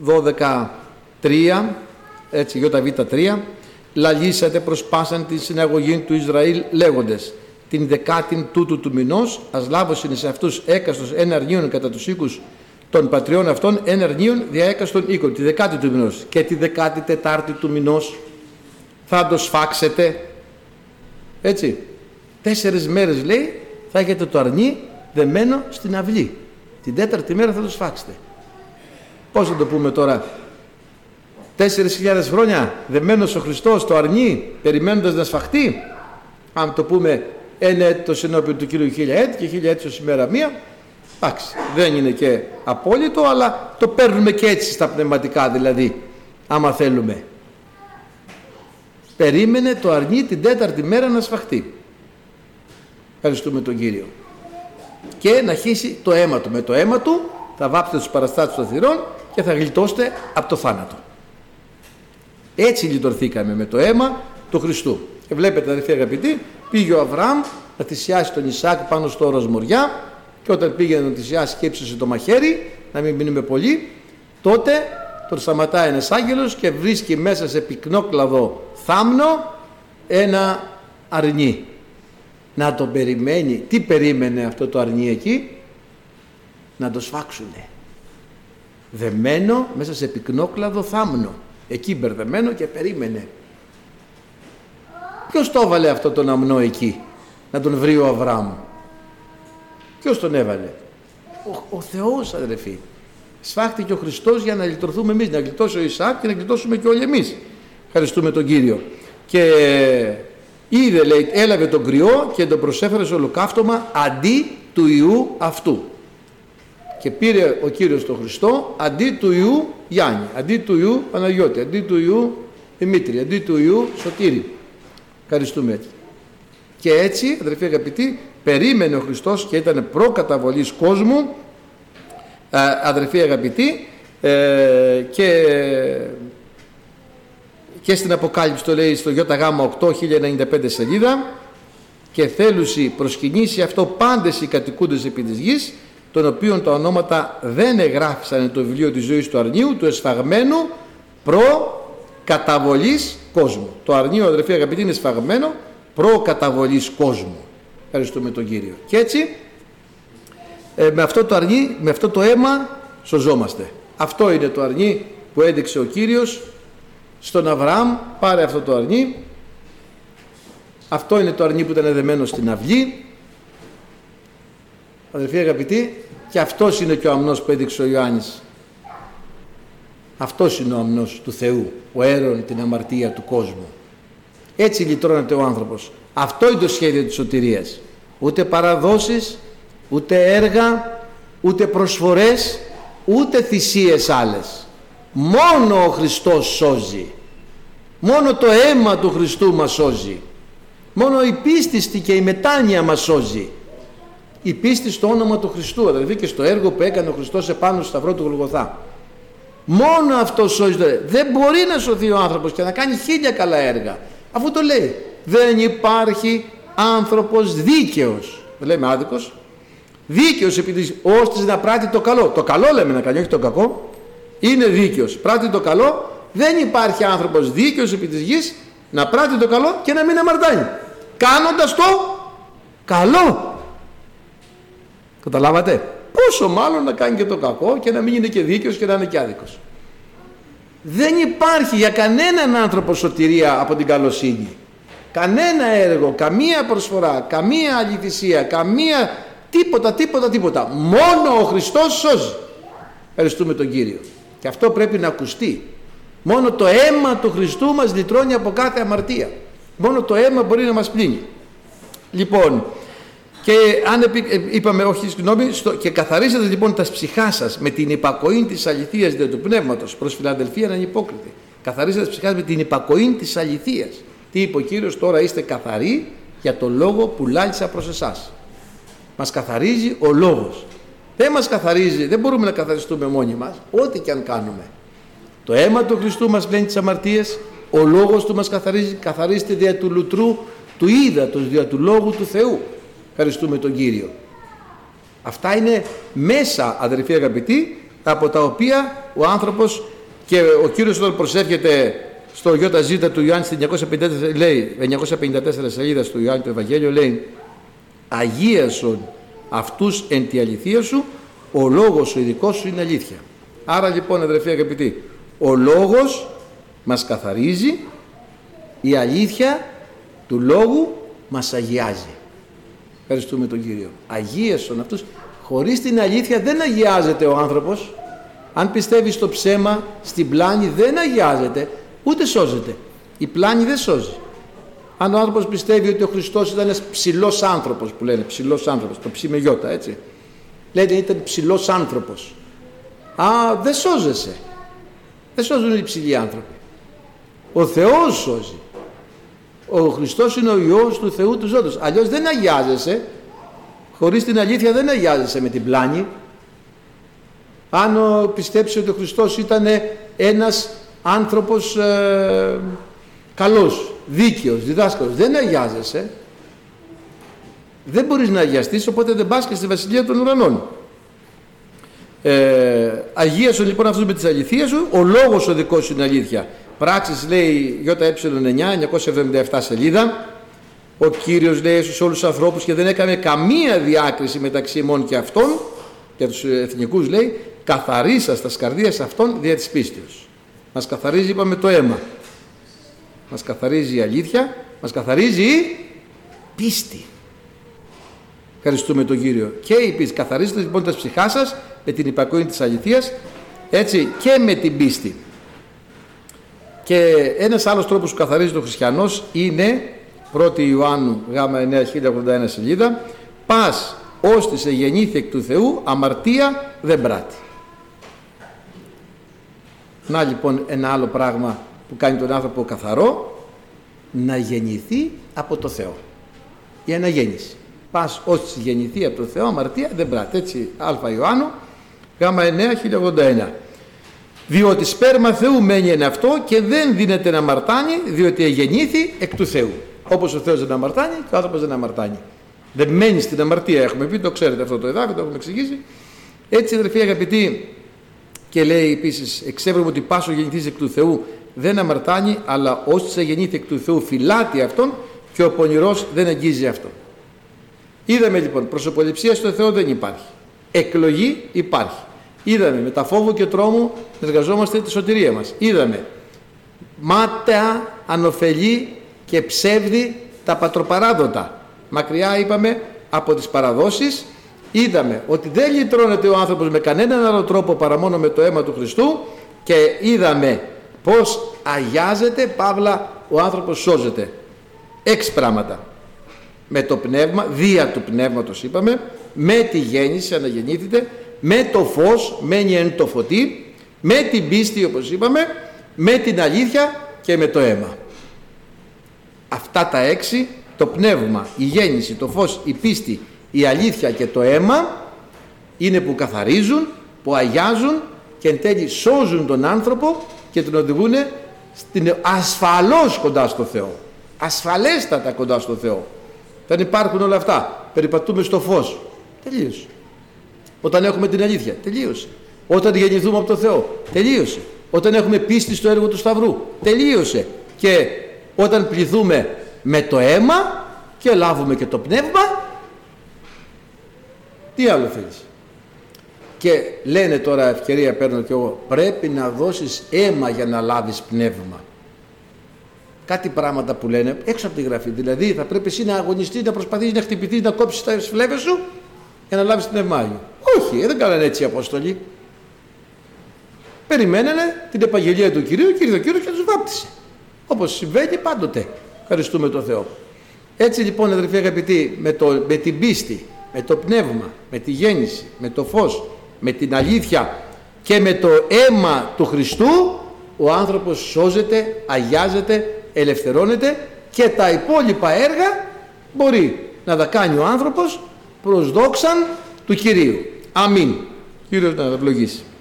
12:3, έτσι, Ι-Β3, λαλήσατε προς πάσαν τη συναγωγή του Ισραήλ λέγοντες, την 10η τούτου του μηνός ας λάβωσιν σε αυτούς έκαστος ένα αρνίον κατά τους οίκους των πατριών αυτών, ένα αρνίον δια έκαστον οίκων, τη 10η του μηνός, και τη 14η του μηνός θα το σφάξετε. Έτσι, 4 μέρες, λέει, θα έχετε το αρνί δεμένο στην αυλή, την 4η μέρα θα το σφάξετε. Πώς θα το πούμε τώρα, 4.000 χρόνια δεμένος ο Χριστός στο αρνί, περιμένοντας να σφαχτεί. Αν το πούμε ένα έτος ενώπιον του Κύριου 1000 έτη και 1000 έτη ως ημέρα μία, εντάξει, δεν είναι και απόλυτο, αλλά το παίρνουμε και έτσι στα πνευματικά, δηλαδή, άμα θέλουμε. Περίμενε το αρνί την 4η μέρα να σφαχτεί. Ευχαριστούμε τον Κύριο. Και να χύσει το αίμα του. Με το αίμα του θα βάψετε τους παραστάτες των θυρών και θα γλιτώσετε από το θάνατο. Έτσι λειτουργήκαμε, με το αίμα του Χριστού. Και βλέπετε, αδελφοί αγαπητοί, πήγε ο Αβραάμ να θυσιάσει τον Ισάκ πάνω στο όρος Μοριά, και όταν πήγε να τον θυσιάσει και ύψωσε το μαχαίρι, να μην μείνουμε πολύ, τότε τον σταματάει ένας άγγελος και βρίσκει μέσα σε πυκνόκλαδο θάμνο ένα αρνί. Να τον περιμένει. Τι περίμενε αυτό το αρνί εκεί? Να το σφάξουνε. Δεμένο μέσα σε πυκνόκλαδο θάμνο. Εκεί μπερδεμένο και περίμενε. Ποιος το έβαλε αυτό τον αμνό εκεί, να τον βρει ο Αβραάμ? Ποιος τον έβαλε? Ο Θεός, αδερφοί. Σφάχτηκε ο Χριστός για να λυτρωθούμε εμείς, να γλιτώσει ο Ισαάκ και να γλιτώσουμε και όλοι εμείς. Ευχαριστούμε τον Κύριο. Και είδε, λέει, έλαβε τον κρυό και τον προσέφερε σε ολοκαύτωμα αντί του Ιού αυτού. Και πήρε ο Κύριος τον Χριστό αντί του Ιού Γιάννη, αντί του Ιού Παναγιώτη, αντί του Ιού Δημήτρη, αντί του Ιού Σωτήρη. Ευχαριστούμε έτσι. Και έτσι, αδερφοί αγαπητοί, περίμενε ο Χριστός και ήταν προκαταβολής κόσμου, αδερφοί αγαπητοί, και στην Αποκάλυψη το λέει στο ΙΓ8, 1095 σελίδα, και θέλουσι προσκυνήσει αυτό πάντες οι κατοικούντες επί της γης, των οποίων τα ονόματα δεν εγγράφησαν το βιβλίο της ζωής του αρνίου, του εσφαγμένου προκαταβολής κόσμου. Το αρνίο, αδερφοί αγαπητοί, είναι σφαγμένο προκαταβολής κόσμου. Ευχαριστούμε τον Κύριο. Και έτσι με αυτό το αρνί, με αυτό το αίμα σωζόμαστε. Αυτό είναι το αρνί που έδειξε ο Κύριος στον Αβραάμ. Πάρε αυτό το αρνί. Αυτό είναι το αρνί που ήταν δεμένο στην αυλή, αδελφοί αγαπητοί, και αυτός είναι και ο αμνός που έδειξε ο Ιωάννης Αυτός είναι ο αμνός του Θεού, ο αίρον την αμαρτία του κόσμου. Έτσι λυτρώνεται ο άνθρωπος. Αυτό είναι το σχέδιο της σωτηρίας. Ούτε παραδόσεις, ούτε έργα, ούτε προσφορές, ούτε θυσίες άλλες. Μόνο ο Χριστός σώζει. Μόνο το αίμα του Χριστού μας σώζει. Μόνο η πίστη και η μετάνοια μας σώζει. Η πίστη στο όνομα του Χριστού, αδελφοί, και στο έργο που έκανε ο Χριστός επάνω στο σταυρό του Γολγοθά. Μόνο αυτό σώζει. Δεν μπορεί να σωθεί ο άνθρωπος και να κάνει 1000 καλά έργα. Αφού το λέει, δεν υπάρχει άνθρωπος δίκαιος. Δεν λέμε άδικος. Δίκαιος επειδή ώστε να πράττει το καλό. Το καλό λέμε να κάνει, όχι το κακό. Είναι δίκαιος. Πράττει το καλό. Δεν υπάρχει άνθρωπος δίκαιος επί της γης να πράττει το καλό και να μην αμαρτάνει. Κάνοντας το καλό. Καταλάβατε. Πόσο μάλλον να κάνει και το κακό και να μην είναι και δίκαιος και να είναι και άδικος. Δεν υπάρχει για κανέναν άνθρωπο σωτηρία από την καλοσύνη. Κανένα έργο, καμία προσφορά, καμία αληθισία, καμία τίποτα. Μόνο ο Χριστός σώζει. Ευχαριστούμε τον Κύριο. Και αυτό πρέπει να ακουστεί. Μόνο το αίμα του Χριστού μας λυτρώνει από κάθε αμαρτία. Μόνο το αίμα μπορεί να μας πλύνει. Λοιπόν, και αν είπαμε, όχι συγγνώμη, και καθαρίσατε λοιπόν τα ψυχά σας με την υπακοή της αληθείας δια του πνεύματος, προς Φιλαδελφία ανυπόκριτη. Καθαρίσατε τα ψυχά σας με την υπακοή της αληθείας. Τι είπε ο Κύριος? Τώρα είστε καθαροί για το λόγο που λάλησα προς εσάς. Μας καθαρίζει ο λόγος. Δεν μας καθαρίζει, δεν μπορούμε να καθαριστούμε μόνοι μας, ό,τι και αν κάνουμε. Το αίμα του Χριστού μας πλένει τις αμαρτίες, ο λόγος του μας καθαρίζει, καθαρίζεται δια του λουτρού του ύδατος, δια του λόγου του Θεού. Ευχαριστούμε τον Κύριο. Αυτά είναι μέσα, αδερφοί αγαπητοί, από τα οποία ο άνθρωπος, και ο Κύριος όταν προσεύχεται στο ΙΖ του Ιωάννη στην 954, λέει, 954 σελίδα του Ιωάννη το Ευαγγέλιο, λέει, αγίασον αυτούς εν τη αληθεία σου, ο λόγος ο ειδικός σου είναι αλήθεια. Άρα λοιπόν, αδερφοί αγαπητοί, ο λόγος μας καθαρίζει, η αλήθεια του λόγου μας αγιάζει. Ευχαριστούμε τον Κύριο. Αγίασον αυτούς. Χωρίς την αλήθεια δεν αγιάζεται ο άνθρωπος. Αν πιστεύει στο ψέμα, στην πλάνη, δεν αγιάζεται, ούτε σώζεται. Η πλάνη δεν σώζει. Αν ο άνθρωπος πιστεύει ότι ο Χριστός ήταν ένας ψηλός άνθρωπος, που λένε ψηλός άνθρωπος, το ψι με γιώτα, έτσι, λένε ήταν ψηλός άνθρωπος, δεν σώζεσαι. Δεν σώζουν οι ψηλοί άνθρωποι. Ο Θεός σώζει. Ο Χριστός είναι ο Υιός του Θεού του ζώντος. Αλλιώς δεν αγιάζεσαι. Χωρίς την αλήθεια δεν αγιάζεσαι με την πλάνη. Αν πιστέψει ότι ο Χριστός ήταν ένας άνθρωπος καλός, δίκαιος, διδάσκαλος, δεν αγιάζεσαι. Δεν μπορείς να αγιαστείς, οπότε δεν πας και στη Βασιλεία των Ουρανών. Αγίασον λοιπόν αυτούς με τις αληθείες σου, ο λόγος ο δικός σου είναι αλήθεια. Πράξεις, λέει ΙΕ9, 977 σελίδα. Ο Κύριος λέει στους όλους τους ανθρώπους και δεν έκανε καμία διάκριση μεταξύ ημών και αυτών, για τους εθνικούς λέει, καθαρίσα στα καρδίας αυτών δια της πίστεως. Μας καθαρίζει, είπαμε, το αίμα. Μας καθαρίζει η αλήθεια, μας καθαρίζει η πίστη. Ευχαριστούμε τον Κύριο. Και η πίστη. Καθαρίζετε λοιπόν τα ψυχά σας με την υπακοή της αληθείας, έτσι, και με την πίστη. Και ένας άλλος τρόπος που καθαρίζει ο χριστιανός είναι 1 Ιωάννου Γ9 1081 σελίδα, πας ώστε σε γεννήθη εκ του Θεού αμαρτία δεν πράττει. Να λοιπόν ένα άλλο πράγμα που κάνει τον άνθρωπο καθαρό, να γεννηθεί από το Θεό. Η αναγέννηση. Πας ώστε σε γεννηθεί από το Θεό αμαρτία δεν πράττει. Έτσι Α Ιωάννου Γ9 1081. Διότι σπέρμα Θεού μένει εν αυτό και δεν δίνεται να αμαρτάνει, διότι εγεννήθη εκ του Θεού. Όπως ο Θεός δεν αμαρτάνει και ο άνθρωπος δεν αμαρτάνει. Δεν μένει στην αμαρτία, έχουμε πει, το ξέρετε αυτό το εδάφιο, το έχουμε εξηγήσει. Έτσι, αδερφοί αγαπητοί, και λέει επίσης, εξεύρουμε ότι πάσο γεννηθείς εκ του Θεού δεν αμαρτάνει, αλλά όσοι εγεννήθη εκ του Θεού φυλάτει αυτόν και ο πονηρός δεν αγγίζει αυτόν. Είδαμε λοιπόν, προσωποληψία στο Θεό δεν υπάρχει. Εκλογή υπάρχει. Είδαμε με τα φόβο και τρόμου εργαζόμαστε τη σωτηρία μας. Είδαμε μάταια, ανοφελή και ψεύδι τα πατροπαράδοτα. Μακριά, είπαμε, από τις παραδόσεις. Είδαμε ότι δεν λυτρώνεται ο άνθρωπος με κανέναν άλλο τρόπο παρά μόνο με το αίμα του Χριστού. Και είδαμε πως αγιάζεται, παύλα ο άνθρωπος σώζεται. 6 πράγματα. Με το πνεύμα, δια του πνεύματος είπαμε, με τη γέννηση αναγεννήθητε, με το φως, μένει εν το φωτί, με την πίστη όπως είπαμε, με την αλήθεια και με το αίμα. Αυτά τα 6, το πνεύμα, η γέννηση, το φως, η πίστη, η αλήθεια και το αίμα, είναι που καθαρίζουν, που αγιάζουν και εν τέλει σώζουν τον άνθρωπο και τον οδηγούν ασφαλώς κοντά στο Θεό. Ασφαλέστατα κοντά στο Θεό. Δεν υπάρχουν όλα αυτά. Περιπατούμε στο φως. Τελείωσε. Όταν έχουμε την αλήθεια. Τελείωσε. Όταν γεννηθούμε από το Θεό. Τελείωσε. Όταν έχουμε πίστη στο έργο του Σταυρού. Τελείωσε. Και όταν πληθούμε με το αίμα και λάβουμε και το πνεύμα, τι άλλο θέλεις? Και λένε τώρα, ευκαιρία παίρνω και εγώ, πρέπει να δώσεις αίμα για να λάβεις πνεύμα. Κάτι πράγματα που λένε έξω από τη Γραφή. Δηλαδή θα πρέπει εσύ να αγωνιστείς, να προσπαθείς, να χτυπηθείς, να κόψεις τα φλέβες σου για να λάβεις πνεύμα Άγιο. Όχι, δεν κάνανε έτσι οι Απόστολοι. Περιμένανε την επαγγελία του Κυρίου και ήρθε ο Κύριος και τους βάπτισε. Όπως συμβαίνει πάντοτε. Ευχαριστούμε τον Θεό. Έτσι λοιπόν, αδελφοί αγαπητοί, με την πίστη, με το πνεύμα, με τη γέννηση, με το φως, με την αλήθεια και με το αίμα του Χριστού, ο άνθρωπος σώζεται, αγιάζεται, ελευθερώνεται και τα υπόλοιπα έργα μπορεί να τα κάνει ο άνθρωπος προς δόξαν του Κυρίου. Αμήν. Κύριος να ευλογήσει.